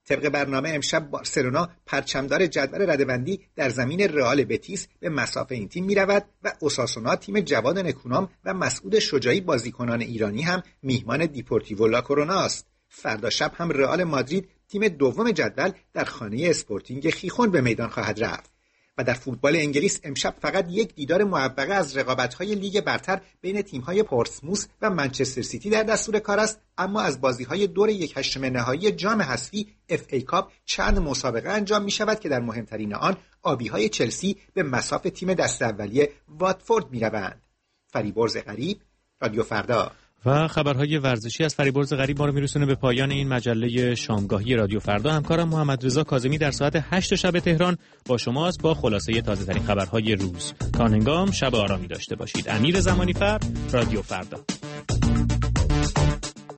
طبق برنامه امشب بارسلونا پرچمدار جدول رده‌بندی در زمین رئال بتیس به مصاف این تیم می‌رود و اوساسونا تیم جواد نکونام و مسعود شجاعی بازیکنان ایرانی هم میهمان دیپورتیو لا کرونا است. فردا شب هم رئال مادرید تیم دوم جدول در خانه اسپورتینگ خیخون به میدان خواهد رفت. و در فوتبال انگلیس امشب فقط یک دیدار معوقه از رقابت‌های لیگ برتر بین تیم‌های پورتسموث و منچستر سیتی در دستور کار است، اما از بازی‌های دور یک هشتم نهایی جام حذفی اف ای کاپ چند مسابقه انجام می‌شود که در مهمترین آن آبی‌های چلسی به مصاف تیم دست اولیه واتفورد می‌روند. فریبرز غریب، رادیو فردا. و خبرهای ورزشی از فریبرز غریب ما رو میرسونه به پایان این مجله شامگاهی رادیو فردا. همکارم محمد رضا کاظمی در ساعت هشت شب تهران با شماست با خلاصه تازه ترین خبرهای روز. تا هنگام شب آرامی داشته باشید. امیر زمانی فر، رادیو فردا.